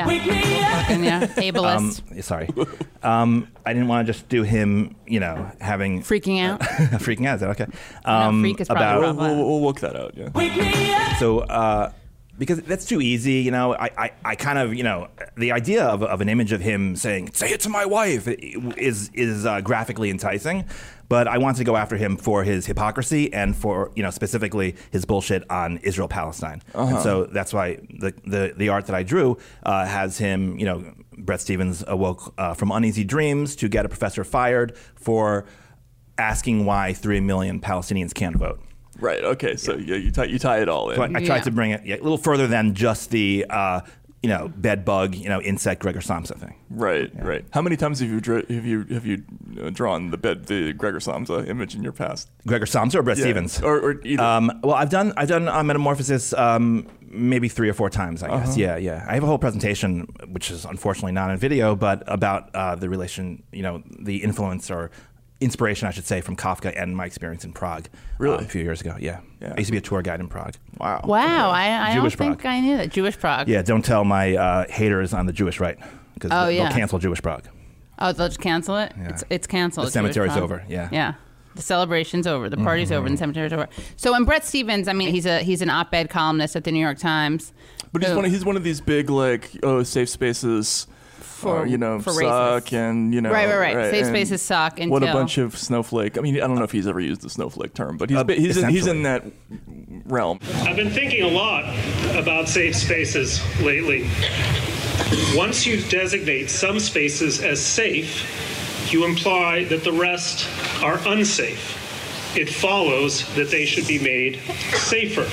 Ableist. Sorry. I didn't want to just do him, having... Freaking out? Freaking out, is that okay? Freak is probably we'll work that out, yeah. So, because that's too easy, I kind of, the idea of an image of him saying, say it to my wife, is graphically enticing. But I wanted to go after him for his hypocrisy and for, specifically his bullshit on Israel-Palestine. And so that's why the art that I drew has him, Bret Stephens awoke from uneasy dreams to get a professor fired for asking why 3 million Palestinians can't vote. Right. Okay. So you tie it all in. So I tried to bring it a little further than just the bedbug, insect Gregor Samsa thing. Right. Yeah. Right. How many times have you drawn the Gregor Samsa image in your past? Gregor Samsa or Bret Stephens? Or either. Well, I've done Metamorphosis maybe 3 or 4 times, I guess. Yeah. I have a whole presentation, which is unfortunately not in video, but about the relation, the influence or inspiration, I should say, from Kafka and my experience in Prague. Really? A few years ago. Yeah. I used to be a tour guide in Prague. Wow. Wow. I don't Jewish think Prague. I knew that. Jewish Prague. Yeah. Don't tell my haters on the Jewish right, because they'll cancel Jewish Prague. Oh, they'll just cancel it? Yeah. It's canceled. The cemetery's Jewish Prague. over. Yeah. Yeah. The celebration's over. The party's over and the cemetery's over. So, and Bret Stephens, I mean, he's an op-ed columnist at the New York Times. But he's one of these big, like, safe spaces for suck racists. And, Right. Safe spaces suck until... What a bunch of snowflake. I mean, I don't know if he's ever used the snowflake term, but he's in that realm. I've been thinking a lot about safe spaces lately. Once you designate some spaces as safe, you imply that the rest are unsafe. It follows that they should be made safer.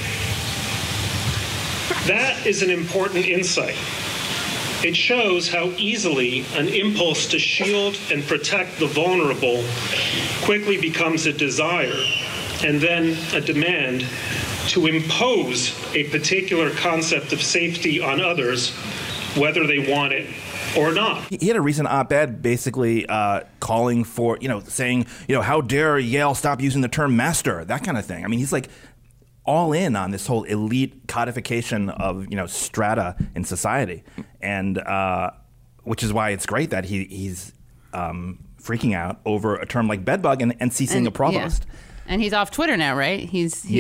That is an important insight. It shows how easily an impulse to shield and protect the vulnerable quickly becomes a desire and then a demand to impose a particular concept of safety on others, whether they want it or not. He had a recent op-ed basically calling for, saying, how dare Yale stop using the term master, that kind of thing. I mean, he's like all in on this whole elite codification of, strata in society. And which is why it's great that he's freaking out over a term like bedbug and ceasing a provost. Yeah. And he's off Twitter now, right? He's he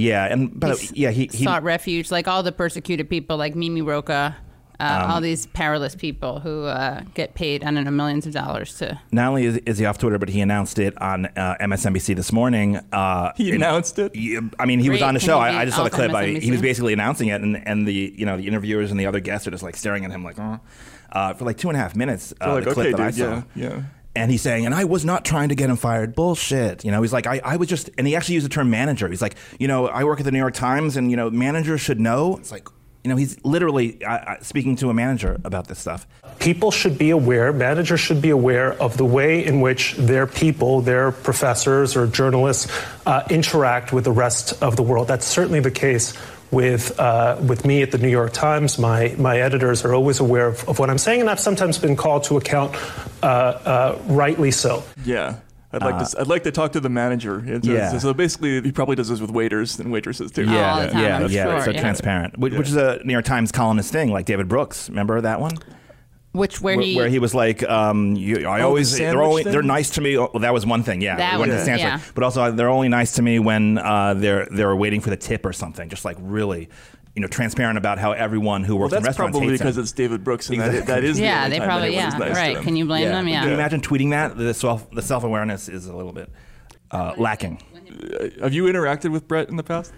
sought refuge, like all the persecuted people, like Mimi Roca, all these powerless people who get paid, I don't know, millions of dollars to. Not only is he off Twitter, but he announced it on MSNBC this morning. He announced it. I mean, he was on the show. I just saw the clip. MSNBC? He was basically announcing it, and the the interviewers and the other guests are just like staring at him like, for like 2.5 minutes. The clip that I saw. Yeah. And he's saying, and I was not trying to get him fired. Bullshit. He's like, I was just, and he actually used the term manager. He's like, I work at the New York Times, and managers should know. It's like, he's literally speaking to a manager about this stuff. People should be aware, managers should be aware of the way in which their people, their professors or journalists interact with the rest of the world. That's certainly the case with me at the New York Times. My editors are always aware of what I'm saying, and I've sometimes been called to account, rightly so. Yeah. I'd like to talk to the manager. So basically, he probably does this with waiters and waitresses too. Sure, so transparent, which is a New York Times columnist thing, like David Brooks. Remember that one? Where he was like, they're nice to me. Well, that was one thing. Yeah, that one was, yeah. But also, they're only nice to me when they're waiting for the tip or something. Just like really. Transparent about how everyone who works in restaurants hates him. That's probably because it's David Brooks, and that is the only they time probably nice right. Can you blame them? Yeah. Can you imagine tweeting that? The self-awareness is a little bit lacking. Have you interacted with Bret in the past?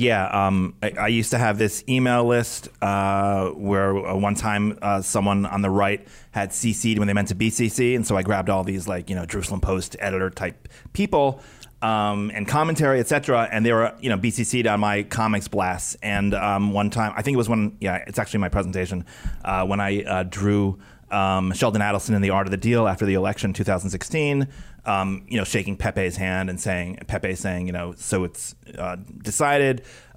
I used to have this email list where one time someone on the right had CC'd when they meant to be CC, and so I grabbed all these Jerusalem Post editor type people. And commentary, etc., and they were, BCC'd on my comics blasts. And one time, I think it was it's actually my presentation, when I drew Sheldon Adelson in The Art of the Deal after the election 2016, shaking Pepe's hand and Pepe saying, so it's decided.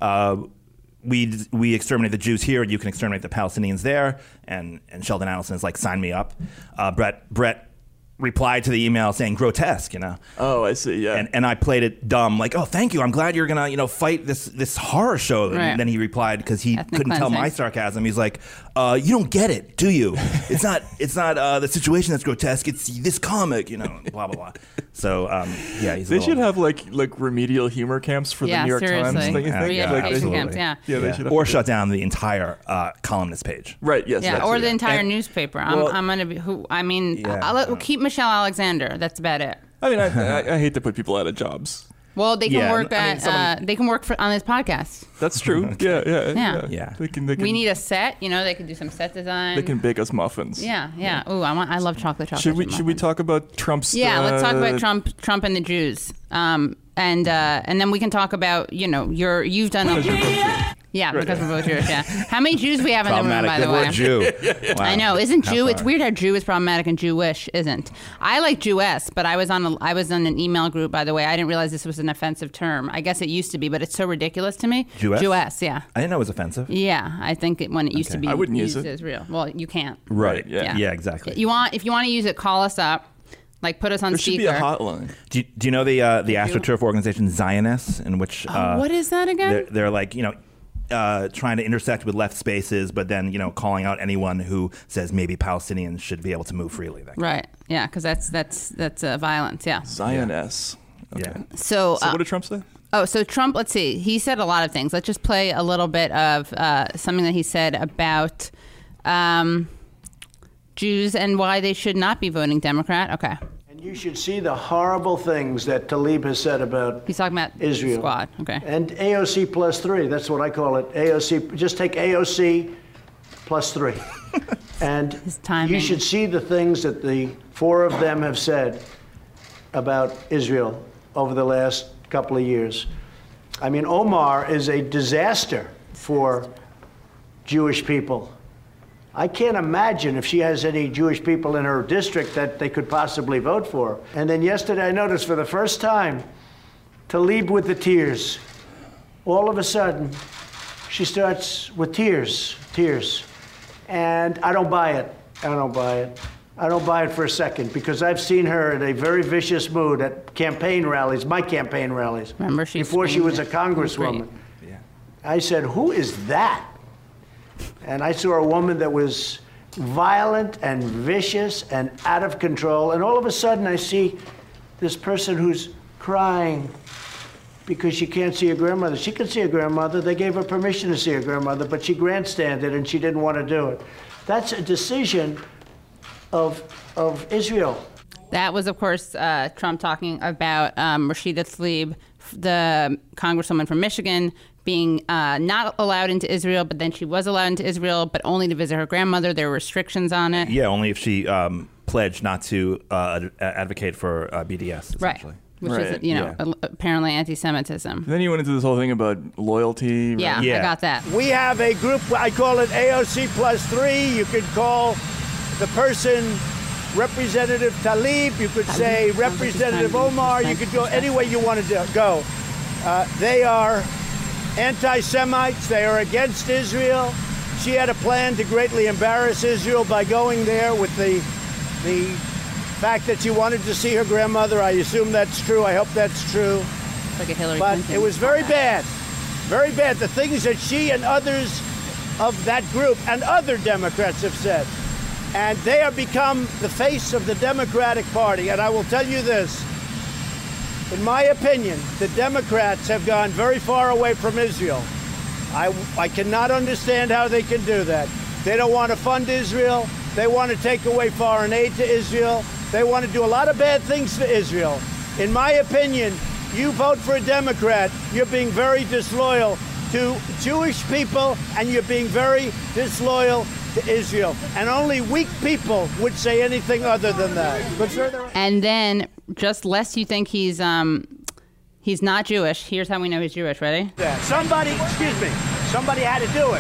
We exterminate the Jews here, you can exterminate the Palestinians there. And Sheldon Adelson is like, sign me up. Bret replied to the email saying grotesque, Oh, I see, yeah. And I played it dumb, like, oh, thank you. I'm glad you're going to, fight this horror show. Right. And then he replied, because he Ethnic couldn't tell cleansing. my sarcasm. He's like, you don't get it, do you? It's not the situation that's grotesque. It's this comic, blah, blah, blah. So, they should have like remedial humor camps for the New York Times. Don't you think? Re-education camps, They should have or shut down the entire columnist page. Right, yes. Yeah, or the entire newspaper. I'm going to be, I'll keep Michelle Alexander. That's about it. I mean, I hate to put people out of jobs. Well, they can work they can work on this podcast. That's true. Yeah. They can, we need a set. They can do some set design. They can bake us muffins. Yeah. Ooh, I love chocolate. Should we talk about Trump's? Yeah, let's talk about Trump and the Jews. And then we can talk about you've done. Yeah, because we're both Jewish. Yeah. How many Jews we have in the room, by the way? Word Jew. Wow. I know. Isn't Jew? It's weird how Jew is problematic and Jewish isn't. I like Jewess, but I was on an email group, by the way. I didn't realize this was an offensive term. I guess it used to be, but it's so ridiculous to me. Jewess? Jewess, yeah. I didn't know it was offensive. Yeah, I think when it used to be. I wouldn't use used it. as real. Well, you can't. Right. Yeah. Exactly. If you want to use it, call us up. Like, put us on There speaker. should be a hotline. Do you know the AstroTurf organization Zionists, in which what is that again? They're like, trying to intersect with left spaces, but then calling out anyone who says maybe Palestinians should be able to move freely. Right. Yeah, because that's violence. Yeah. Zionists. Okay. Yeah. So what did Trump say? So Trump, let's see. He said a lot of things. Let's just play a little bit of something that he said about Jews and why they should not be voting Democrat. Okay. And you should see the horrible things that Tlaib has said about He's talking about Israel. Squad. Okay. And AOC plus 3. That's what I call it. AOC. Just take AOC plus 3. And you should see the things that the 4 of them have said about Israel over the last couple of years. I mean, Omar is a disaster for Jewish people. I can't imagine if she has any Jewish people in her district that they could possibly vote for. And then yesterday I noticed for the first time, Tlaib with the tears. All of a sudden, she starts with tears. And I don't buy it. I don't buy it for a second, because I've seen her in a very vicious mood at campaign rallies, my campaign rallies. Remember, before she was a congresswoman. Yeah. I said, who is that? And I saw a woman that was violent and vicious and out of control. And all of a sudden, I see this person who's crying because she can't see her grandmother. She can see her grandmother. They gave her permission to see her grandmother, but she grandstanded and she didn't want to do it. That's a decision of Israel. That was, of course, Trump talking about Rashida Tlaib, the congresswoman from Michigan, being not allowed into Israel, but then she was allowed into Israel, but only to visit her grandmother. There were restrictions on it. Yeah, only if she pledged not to advocate for BDS, essentially. Right. Which is, apparently anti-Semitism. And then you went into this whole thing about loyalty. Right? Yeah, I got that. We have a group, I call it AOC plus 3. You could call the person Representative Tlaib. You could say Representative Omar. You could go any way you want to go. They are anti-Semites. They are against Israel. She had a plan to greatly embarrass Israel by going there with the fact that she wanted to see her grandmother. I assume that's true. I hope that's true. Like a Hillary but Clinton. It was very bad. Very bad. The things that she and others of that group and other Democrats have said. And they have become the face of the Democratic Party. And I will tell you this. In my opinion, the Democrats have gone very far away from Israel. I cannot understand how they can do that. They don't want to fund Israel. They want to take away foreign aid to Israel. They want to do a lot of bad things to Israel. In my opinion, you vote for a Democrat, you're being very disloyal to Jewish people, and you're being very disloyal to Israel. And only weak people would say anything other than that. And then, just lest you think he's not Jewish, here's how we know he's Jewish. Ready? Somebody had to do it.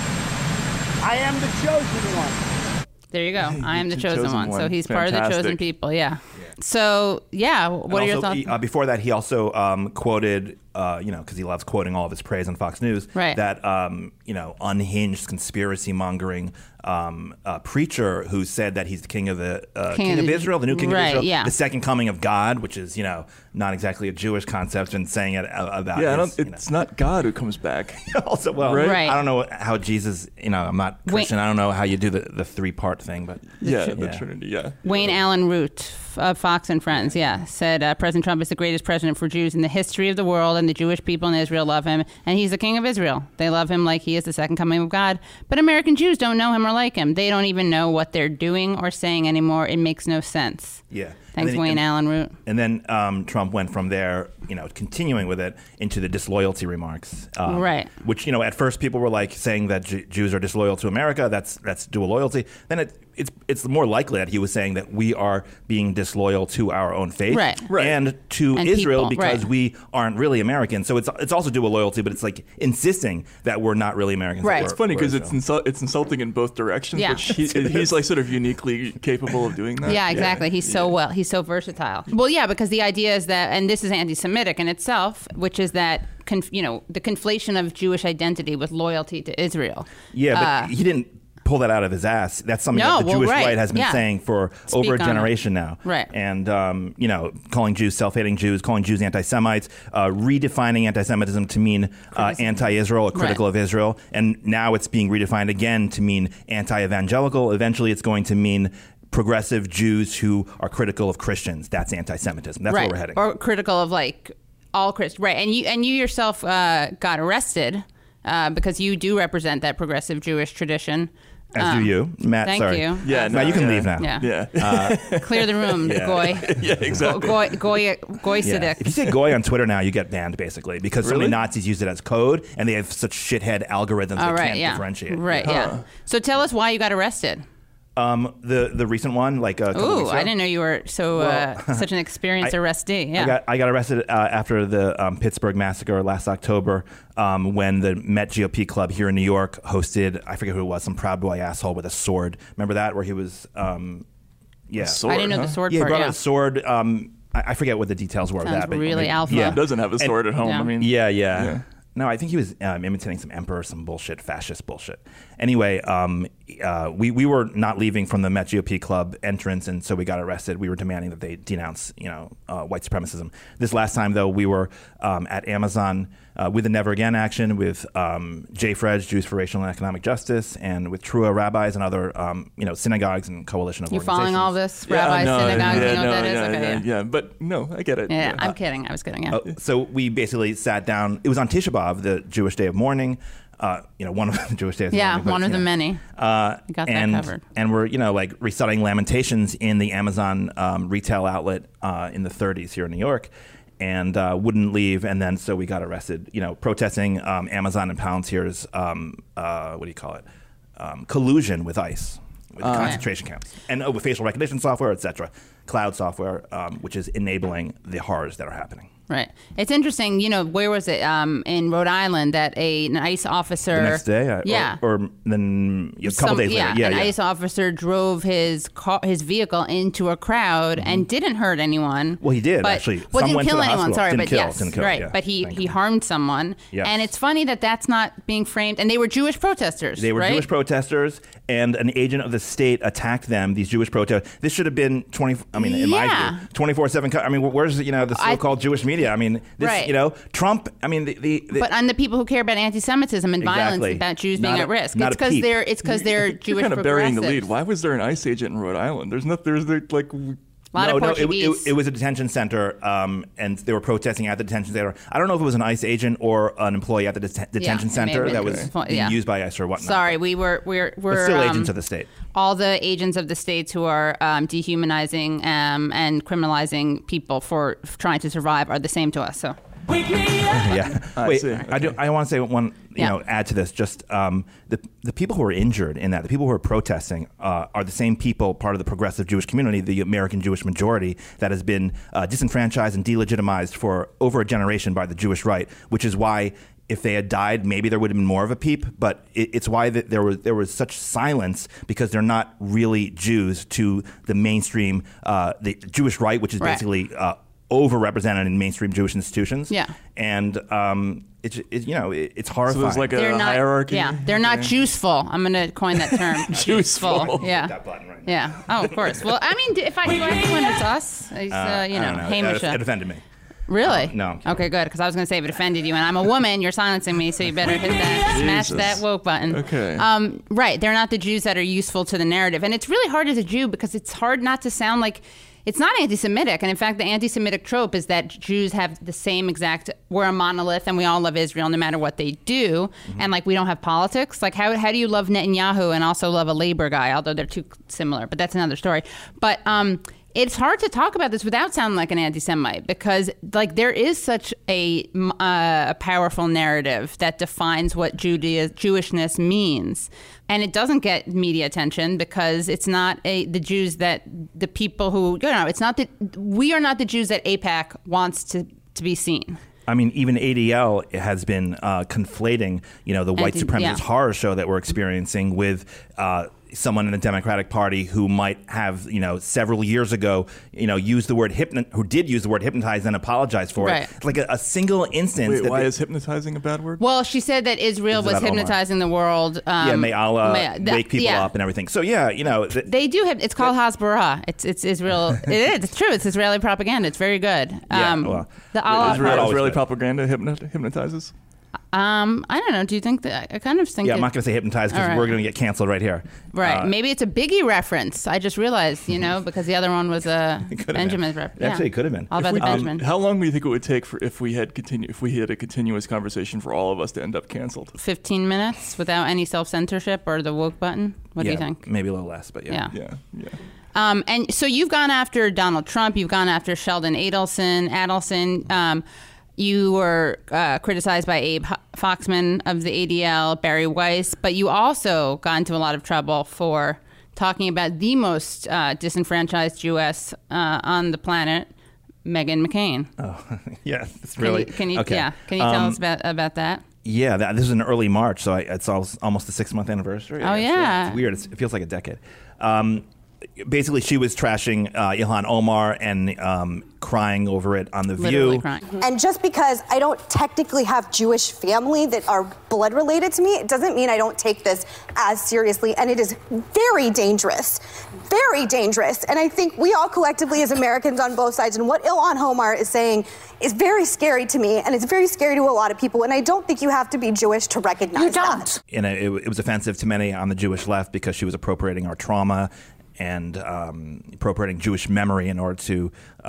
I am the chosen one. There you go. I am the chosen one. So he's Fantastic. part of the chosen people. Yeah. So, yeah, what are your thoughts? Before that, he also quoted, because he loves quoting all of his praise on Fox News, right. that, unhinged conspiracy-mongering preacher who said that he's the king of Israel, the new king of Israel, yeah. the second coming of God, which is, not exactly a Jewish concept, and saying it about it's not God who comes back. Also, right? I don't know how Jesus, I'm not Christian. I don't know how you do the three-part thing, but the Trinity, yeah. Wayne Allen Root of Fox and Friends, said President Trump is the greatest president for Jews in the history of the world, and the Jewish people in Israel love him, and he's the king of Israel. They love him like he is the second coming of God. But American Jews don't know him or like him. They don't even know what they're doing or saying anymore. It makes no sense. Yeah. Thanks, Wayne Allen Root. And then Trump went from there, continuing with it, into the disloyalty remarks. Right. Which, at first people were like saying that Jews are disloyal to America. That's dual loyalty. Then it's more likely that he was saying that we are being disloyal to our own faith and to Israel because we aren't really Americans. So it's also dual loyalty, but it's like insisting that we're not really Americans. Right. It's funny because it's insulting in both directions, but he's like sort of uniquely capable of doing that. Yeah, exactly. He's so so versatile. Well, yeah, because the idea is that, and this is anti-Semitic in itself, which is that the conflation of Jewish identity with loyalty to Israel. Yeah, but he didn't pull that out of his ass. That's something No, that the well, Jewish right. right has been Yeah. saying for Speak over a on it. generation now. Right. And, calling Jews self-hating Jews, calling Jews anti-Semites, redefining anti-Semitism to mean anti-Israel or critical of Israel. And now it's being redefined again to mean anti-evangelical. Eventually it's going to mean progressive Jews who are critical of Christians. That's anti-Semitism. That's where we're heading. Or critical of all Christians. Right. And you yourself got arrested because you do represent that progressive Jewish tradition. As do you, Matt. Thank sorry. you. Yeah, Matt, you can leave now. Yeah. Clear the room, Goy. Yeah, exactly. Goy Yeah. Siddiq. If you say Goy on Twitter now, you get banned basically because so many Really? Nazis use it as code, and they have such shithead algorithms they can't differentiate. Right. Yeah. So tell us why you got arrested. The recent one, like a couple weeks ago. I didn't know you were such an experienced arrestee. Yeah. I got arrested after the Pittsburgh massacre last October when the Met GOP Club here in New York hosted, I forget who it was, some Proud Boy asshole with a sword. Remember that? Where he was, yeah. Sword, I didn't know the sword Yeah, he part. brought Yeah. out a sword. I forget what the details were of Sounds that. But, really alpha. Yeah, He doesn't have a sword at home. Yeah. I mean, yeah. No, I think he was imitating some emperor, some bullshit, fascist bullshit. Anyway, we were not leaving from the Met GOP Club entrance, and so we got arrested. We were demanding that they denounce, white supremacism. This last time, though, we were at Amazon with the Never Again action, with JFREJ, Jews for Racial and Economic Justice, and with Trua rabbis and other, synagogues and coalition of You organizations. following all this? Rabbis, synagogues, you know what that is? Okay, yeah. But no, I get it. Yeah, I'm kidding. I was kidding. Yeah. So we basically sat down. It was on Tisha B'Av, the Jewish day of mourning. One of the Jewish days. Of mourning, one of the many. You got that covered. And we're reciting Lamentations in the Amazon retail outlet in the 30s here in New York, and wouldn't leave. And then so we got arrested. Protesting Amazon and Palantir's collusion with ICE, with concentration camps, and with facial recognition software, etc. Cloud software, which is enabling the horrors that are happening. Right. It's interesting, where was it? In Rhode Island that an ICE officer... The next day? Or then a couple days later. Yeah, an ICE officer drove his vehicle into a crowd and didn't hurt anyone. Well, he did, but, actually. Well, Some didn't went kill to the anyone, hospital. sorry. Didn't But kill, yes, didn't kill, right. yeah. But he harmed someone. Yes. And it's funny that that's not being framed. And they were Jewish protesters, They were right? Jewish protesters, and an agent of the state attacked them, these Jewish protesters. This should have been, in my view, 24/7. I mean, where's the so-called Jewish media? I mean, this, Right. Trump, I mean, but on the people who care about anti-Semitism and violence, about Jews being at risk. It's because they're Jewish You're kind of burying the progressives. lead. Why was there an ICE agent in Rhode Island? There's like... It was a detention center, and they were protesting at the detention center. I don't know if it was an ICE agent or an employee at the detention center that was being used by ICE or whatnot. Sorry, we're still agents of the state. All the agents of the states who are dehumanizing and criminalizing people for trying to survive are the same to us. So. Yeah. Wait, I want to say one, add to this. Just the people who are injured in that, the people who are protesting, are the same people, part of the progressive Jewish community, the American Jewish majority, that has been disenfranchised and delegitimized for over a generation by the Jewish right, which is why if they had died, maybe there would have been more of a peep. But it's why that there was such silence, because they're not really Jews to the mainstream, the Jewish right, which is basically overrepresented in mainstream Jewish institutions. Yeah. And it's horrifying. So there's like a hierarchy. Yeah, they're not Juiceful. I'm going to coin that term. Juiceful. Yeah. That button right now. Yeah. Oh, of course. Well, I mean, if I do when it's us, it's, I don't know. Hamish. It offended me. Really? No. Okay, good. Because I was going to say if it offended you, and I'm a woman, you're silencing me, so you better hit that, smash that woke button. Okay. Right. They're not the Jews that are useful to the narrative, and it's really hard as a Jew because it's hard not to sound like. It's not anti-Semitic, and in fact, the anti-Semitic trope is that Jews have the same exact, we're a monolith and we all love Israel no matter what they do, and we don't have politics. Like, how do you love Netanyahu and also love a labor guy, although they're too similar, but that's another story. But it's hard to talk about this without sounding like an anti-Semite, because there is such a powerful narrative that defines what Jewishness means. And it doesn't get media attention because it's not the Jews that the people who, it's not that we are not the Jews that AIPAC wants to be seen. I mean, even ADL has been conflating, the white supremacist horror show that we're experiencing with someone in the Democratic Party who might have, several years ago, used the word who did use the word hypnotize and apologized for it. It's like a single instance. Wait, why is hypnotizing a bad word? Well, she said that Israel was hypnotizing the world. May Allah wake people up and everything. So they do. It's called Hasbara. It's Israel. It is. It's true. It's Israeli propaganda. It's very good. Israeli propaganda hypnotizes. I don't know. Do you think that? I kind of think. Yeah, I'm not going to say hypnotize because we're going to get canceled right here. Right. Maybe it's a Biggie reference. I just realized, because the other one was a Benjamin's reference. Actually, it could have been. All about the Benjamin. How long do you think it would take if we had a continuous conversation for all of us to end up canceled? 15 minutes without any self-censorship or the woke button. What do you think? Maybe a little less, but yeah. And so you've gone after Donald Trump. You've gone after Sheldon Adelson. You were criticized by Abe Foxman of the ADL, Barry Weiss, but you also got into a lot of trouble for talking about the most disenfranchised Jewess on the planet, Meghan McCain. Oh, yeah, it's really. Can you tell us about that? Yeah, this is in early March, so it's almost the 6-month anniversary. Oh, yeah. It's weird. It feels like a decade. Basically, she was trashing Ilhan Omar and crying over it on The Literally View. Crying. And just because I don't technically have Jewish family that are blood related to me, it doesn't mean I don't take this as seriously. And it is very dangerous. Very dangerous. And I think we all collectively as Americans on both sides, and what Ilhan Omar is saying is very scary to me, and it's very scary to a lot of people. And I don't think you have to be Jewish to recognize that. And it was offensive to many on the Jewish left because she was appropriating our trauma and appropriating Jewish memory in order to,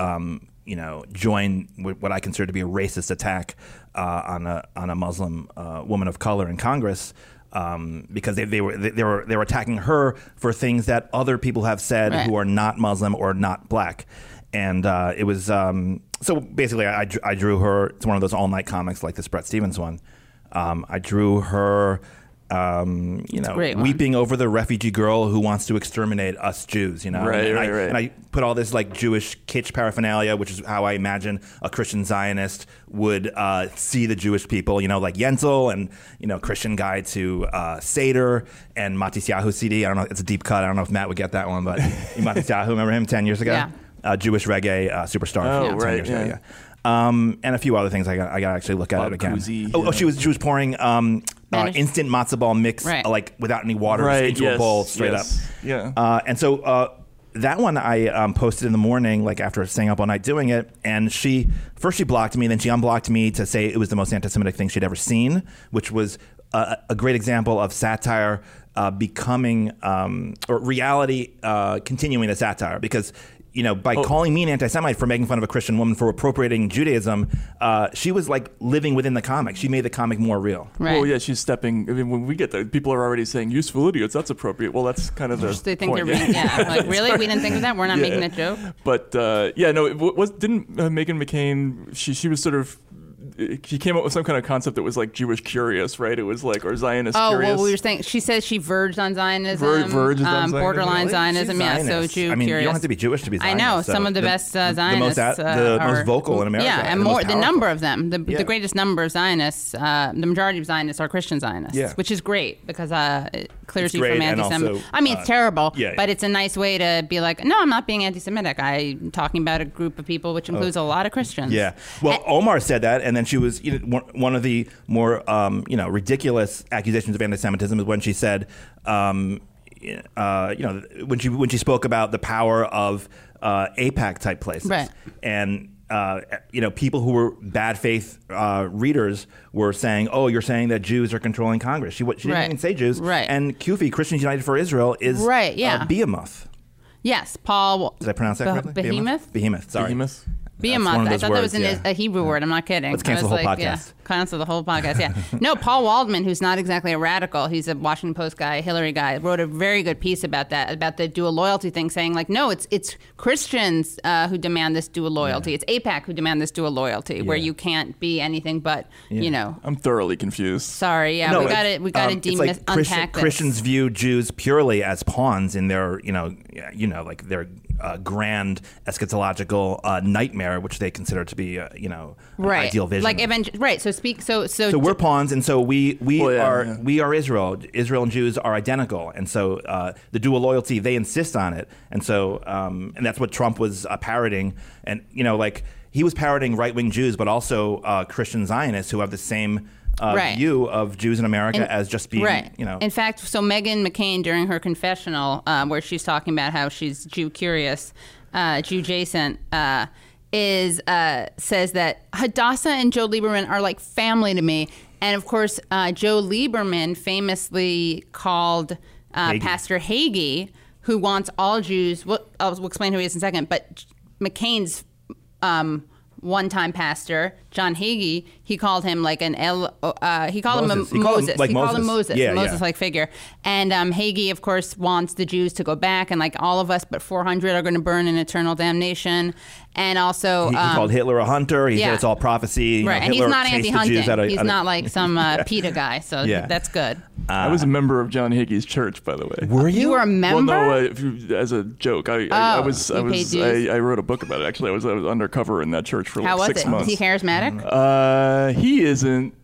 join what I consider to be a racist attack on a Muslim woman of color in Congress, because they were attacking her for things that other people have said who are not Muslim or not black, and it was so basically I drew her. It's one of those all night comics like this Bret Stephens one. I drew her. Weeping over the refugee girl who wants to exterminate us Jews, Right. And I put all this like Jewish kitsch paraphernalia, which is how I imagine a Christian Zionist would see the Jewish people, like Yentl and, Christian Guide to Seder and Matisyahu CD. I don't know, it's a deep cut. I don't know if Matt would get that one, but Matisyahu, remember him 10 years ago? Yeah. Jewish reggae superstar. 10 years ago, and a few other things. I got to actually look at it again. She was pouring instant matzo ball mix like without any water into a bowl straight up. Yeah. And so that one I posted in the morning, like after staying up all night doing it. And she blocked me, then she unblocked me to say it was the most anti-Semitic thing she'd ever seen, which was a great example of satire becoming or reality continuing the satire, because by calling me an anti-Semite for making fun of a Christian woman for appropriating Judaism, she was like living within the comic. She made the comic more real. Right. Well, yeah, she's stepping. I mean, when we get there, people are already saying useful idiots. That's appropriate. Well, that's kind of the they think point. they're being, like, really? We didn't think of that? We're not making that joke? But didn't Meghan McCain? She was sort of. She came up with some kind of concept that was like Jewish curious, right? It was like, or Zionist curious. Oh, well, we were saying, she says she verged on Zionism. Verged on Zionism. Borderline Zionism, She's so Zionist. Jew I mean, curious. you don't have to be Jewish to be Zionist. I know, so some of the best Zionists the most vocal in America. Yeah, and the more, the number of them, the greatest number of Zionists, the majority of Zionists are Christian Zionists, which is great because it clears you from anti-Semitism. I mean, it's terrible, but it's a nice way to be like, no, I'm not being anti-Semitic. I'm talking about a group of people, which includes a lot of Christians. Yeah. Well, Omar said that, and then she was one of the more ridiculous accusations of anti-Semitism is when she said, when she spoke about the power of AIPAC type places, right? And people who were bad faith readers were saying, "Oh, you're saying that Jews are controlling Congress." She didn't even say Jews, right? And CUFI, Christians United for Israel, is Behemoth. Yes, Paul. Did I pronounce that correctly? Behemoth. Sorry. Behemoth. Behemoth. I thought that was a Hebrew word. I'm not kidding. Let's cancel the whole podcast. Yeah, cancel the whole podcast. Yeah. No, Paul Waldman, who's not exactly a radical, he's a Washington Post guy, Hillary guy, wrote a very good piece about that, about the dual loyalty thing, saying like, no, it's Christians who demand this dual loyalty. Yeah. It's AIPAC who demand this dual loyalty, where you can't be anything but, I'm thoroughly confused. Sorry. Yeah. We got to unpack this. Christians view Jews purely as pawns in their, like their grand eschatological nightmare, which they consider to be, an ideal vision. Right. So we're pawns, and so we are Israel. Israel and Jews are identical, and so the dual loyalty, they insist on it, and so and that's what Trump was parroting, and he was parroting right-wing Jews, but also Christian Zionists who have the same view of Jews in America as just being, In fact, so Meghan McCain, during her confessional, where she's talking about how she's Jew curious, Jew adjacent, says that Hadassah and Joe Lieberman are like family to me. And of course, Joe Lieberman famously called Pastor Hagee, who wants all Jews. I'll explain who he is in a second. But McCain's one-time pastor, John Hagee, he called him like him Moses. He called him Moses-like figure. And Hagee, of course, wants the Jews to go back, and like all of us but 400 are going to burn in eternal damnation. And also, he called Hitler a hunter. He said it's all prophecy. Right, and he's not anti-hunting. He's not like some PETA guy, so that's good. I was a member of John Hagee's church, by the way. Were you? You were a member? Well, no, as a joke. I wrote a book about it. Actually, I was undercover in that church for like 6 months. Is he charismatic? He isn't.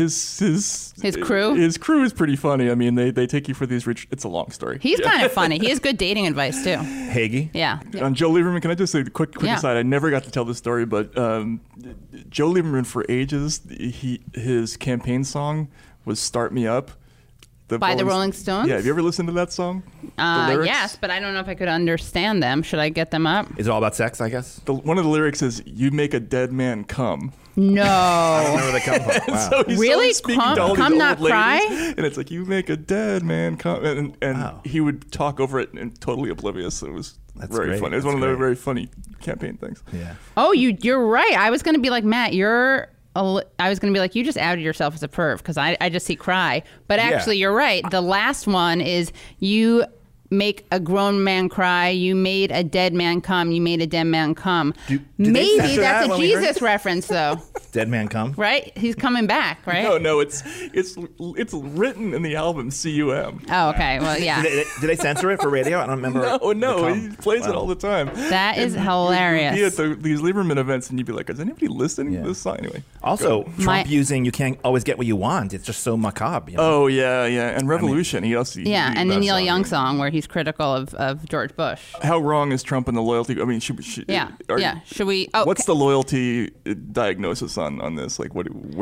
His crew? His crew is pretty funny. I mean, they take you for these rich. It's a long story. He's kind of funny. He has good dating advice too. Hagee? Yeah. On Joe Lieberman, can I just say a quick aside? I never got to tell this story, but Joe Lieberman for ages, his campaign song was "Start Me Up." By the Rolling Stones? Yeah, have you ever listened to that song? Yes, but I don't know if I could understand them. Should I get them up? Is it all about sex, I guess? One of the lyrics is, "You make a dead man come." No. I don't know where they come from. Wow. So he's really? speaking to all these Come old not ladies, cry? and it's like, "You make a dead man come," and he would talk over it and totally oblivious. It was very funny. It was one of the very funny campaign things. Yeah. Oh, you're right. I was going to be like, Matt, you just outed yourself as a perv because I just see cry. But actually, you're right. The last one is you make a grown man cry. You made a dead man come. You made a dead man come. Maybe that's a Jesus reference, though. Dead man come? Right? He's coming back, right? No, it's written in the album CUM. Oh, okay. Well, yeah. Did they censor it for radio? I don't remember. No, he plays it all the time. That is hilarious. You'd be at these Lieberman events and you'd be like, is anybody listening to this song? Anyway. Also, Trump using "you can't always get what you want." It's just so macabre. Oh, yeah. And Revolution. He also and the Neil Young song where he's critical of George Bush. How wrong is Trump in the loyalty? I mean, should we? What's the loyalty diagnosis on this? Like,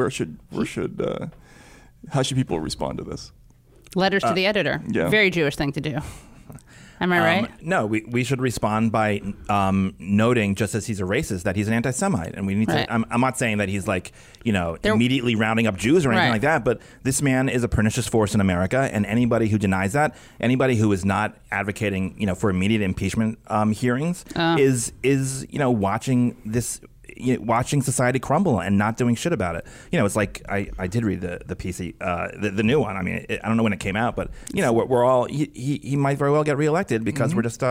how should people respond to this? Letters to the editor. Yeah. Very Jewish thing to do. Am I right? No, we should respond by noting, just as he's a racist, that he's an anti-Semite, and we need to. I'm not saying that he's like immediately rounding up Jews or anything like that, but this man is a pernicious force in America, and anybody who denies that, anybody who is not advocating for immediate impeachment hearings, is watching this. Watching society crumble and not doing shit about it. It's like I did read the PC, the new one. I mean, I don't know when it came out, but we're all he might very well get reelected because we're just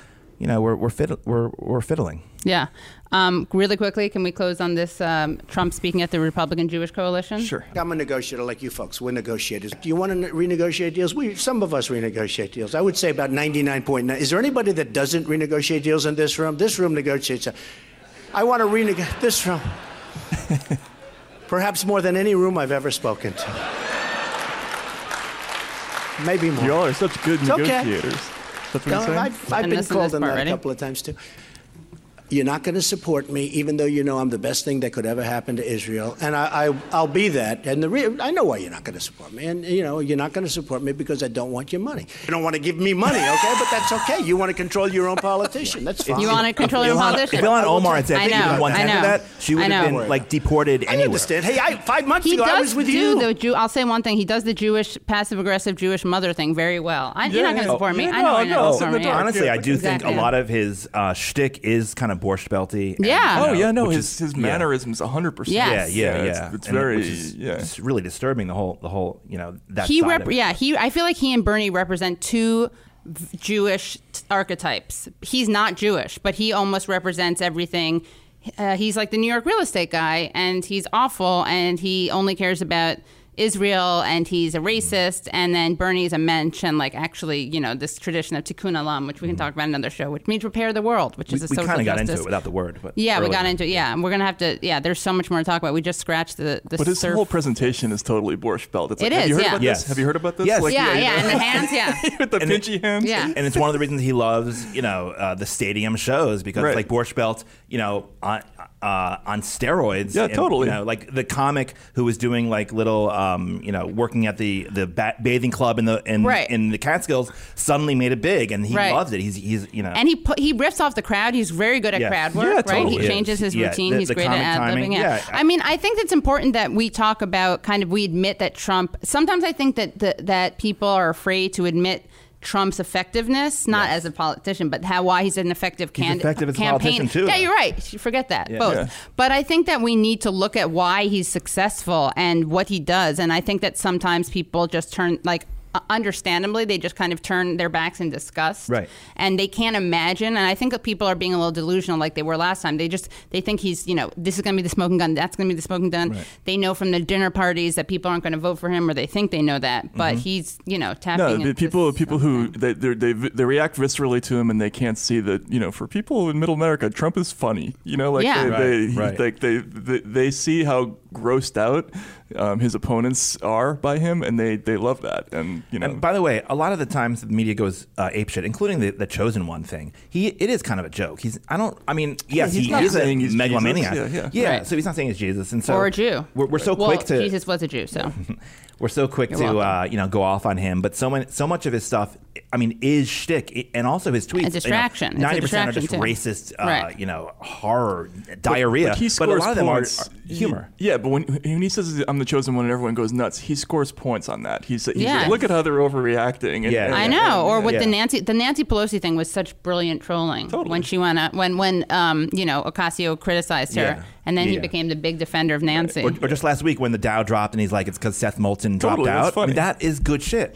we're fiddling. Yeah. Really quickly, can we close on this? Trump speaking at the Republican Jewish Coalition. Sure. I'm a negotiator like you folks. We're negotiators. Do you want to renegotiate deals? Some of us renegotiate deals. I would say about 99.9. Is there anybody that doesn't renegotiate deals in this room? This room negotiates. I want to renegotiate this room. Perhaps more than any room I've ever spoken to. Maybe more. You all are such good negotiators. That's what you're saying? I've been called on that a couple of times too. You're not going to support me, even though I'm the best thing that could ever happen to Israel, and I'll be that. And I know why you're not going to support me, and you're not going to support me because I don't want your money. You don't want to give me money, okay? But that's okay. You want to control your own politician. That's fine. You want to control your own politician? If Ilhan Omar had said that, she would have been deported anywhere. I understand. Hey, 5 months ago I was with you. I'll say one thing. He does the Jewish passive-aggressive Jewish mother thing very well. You're not going to support me. I know. Honestly, I do think a lot of his shtick is kind of Borscht Belty. Yeah. His mannerisms 100%. Yes. Yeah. It's very it's really disturbing. The whole that. I feel like he and Bernie represent two Jewish archetypes. He's not Jewish, but he almost represents everything. He's like the New York real estate guy, and he's awful, and he only cares about Israel and he's a racist, and then Bernie's a mensch, and like actually, you know, this tradition of tikkun olam, which we can talk about in another show, which means repair the world, which is a social justice. We kind of got into it without the word. But yeah, we got into it. Yeah, and we're gonna have to. Yeah, there's so much more to talk about. We just scratched the But his whole presentation is totally Borscht Belt. It's like, it have is. You heard Yeah. about Yes. this? Have you heard about this? Yes. Like, and the hands. Yeah, with the pinchy hands. Yeah. And it's one of the reasons he loves, you know, the stadium shows because it's like Borscht Belt, you know, on steroids. Yeah, totally. You know, like the comic who was doing like little, you know, working at the bathing club in the Catskills suddenly made it big, and he loves it. He's you know, and he riffs off the crowd. He's very good at crowd work, right? Totally. He changes his routine. He's the great at ad-libbing. Yeah. I mean, I think it's important that we talk about we admit that Trump. Sometimes I think that people are afraid to admit Trump's effectiveness, not as a politician, but why he's an effective candidate. Effective as a politician too. Yeah, you're right. You forget that. Yeah. Both. Yeah. But I think that we need to look at why he's successful and what he does. And I think that sometimes people just turn understandably, they just kind of turn their backs in disgust. Right. And they can't imagine. And I think that people are being a little delusional like they were last time. They think he's, you know, this is going to be the smoking gun. That's going to be the smoking gun. Right. They know from the dinner parties that people aren't going to vote for him, or they think they know that. But he's, you know, tapping into people who they react viscerally to him, and they can't see that, you know, for people in middle America, Trump is funny. You know, like they see how grossed out his opponents are by him, and they love that. And you know, and by the way, a lot of the times the media goes apeshit, including the Chosen One thing. It is kind of a joke. He is a megalomaniac. Yeah. Right. So he's not saying he's Jesus, and so or a Jew. We're so quick to Jesus was a Jew, so. We're so quick to you know, go off on him, but so much of his stuff, I mean, is shtick, and also his tweets. A distraction. You know, 90% are just too. racist, you know, horror, diarrhea. But a lot of them are points. humor. Yeah, but when he says I'm the chosen one and everyone goes nuts, he scores points on that. He's like, look at how they're overreacting. I know. Or with the Nancy Pelosi thing was such brilliant trolling. Totally. When she went when you know, Ocasio criticized her, and then he became the big defender of Nancy. Or just last week when the Dow dropped, and he's like, it's because Seth Moulton dropped out. I mean, that is good shit.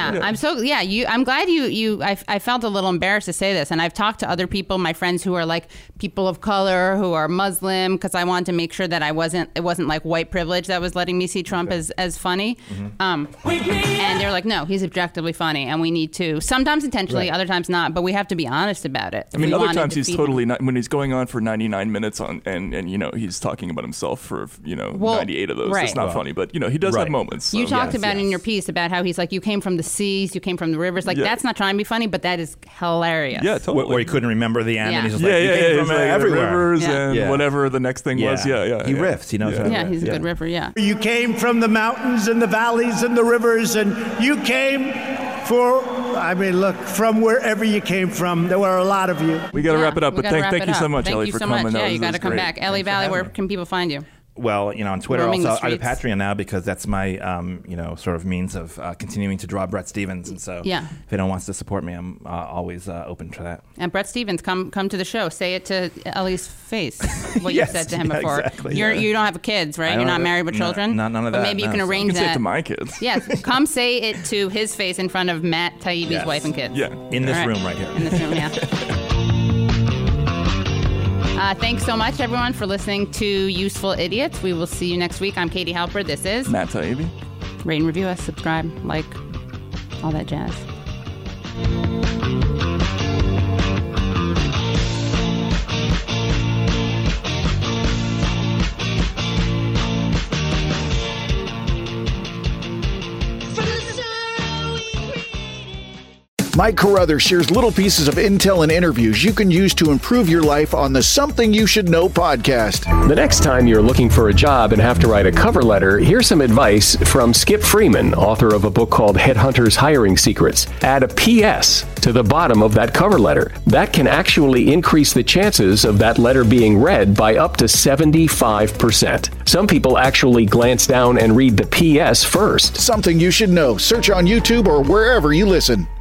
I'm glad I felt a little embarrassed to say this, and I've talked to other people, my friends who are like people of color who are Muslim, because I wanted to make sure that it wasn't like white privilege that was letting me see Trump as funny. And they're like, no, he's objectively funny, and we need to, sometimes intentionally, other times not, but we have to be honest about it. I mean, other times he's totally not, when he's going on for 99 minutes and you know, he's talking about himself for, you know, 98 of those. It's not funny, but you know, he does have moments. So. You talked about in your piece about how he's like, you came from the seas, you came from the rivers. Like, that's not trying to be funny, but that is hilarious. Yeah, totally. Where he couldn't remember the end, and he's just like, you came from everywhere. Rivers and whatever the next thing was. He riffs, you know. Yeah, he's a good ripper, You came from the mountains and the valleys and the rivers, and you came from wherever you came from. There were a lot of you. We got to wrap it up, but thank you so much, Ellie, for coming. Yeah, you got to come back. Ellie Valley, where can people find you? Well, you know, on Twitter, also I have a Patreon now because that's my, you know, sort of means of continuing to draw Bret Stephens, and so if anyone wants to support me, I'm always open to that. And Bret Stephens, come to the show. Say it to Ellie's face. What you said to him before. Exactly, You don't have kids, right? You're not married with children. None of that. But maybe you can arrange that. You can say it to my kids. Yes, come say it to his face in front of Matt Taibbi's wife and kids. Yeah, in this room right here. In this room, yeah. Thanks so much, everyone, for listening to Useful Idiots. We will see you next week. I'm Katie Halper. This is Matt Taibbi. Rate and review us, subscribe, like, all that jazz. Mike Carruthers shares little pieces of intel and interviews you can use to improve your life on the Something You Should Know podcast. The next time you're looking for a job and have to write a cover letter, here's some advice from Skip Freeman, author of a book called Headhunters Hiring Secrets. Add a PS to the bottom of that cover letter. That can actually increase the chances of that letter being read by up to 75%. Some people actually glance down and read the PS first. Something You Should Know. Search on YouTube or wherever you listen.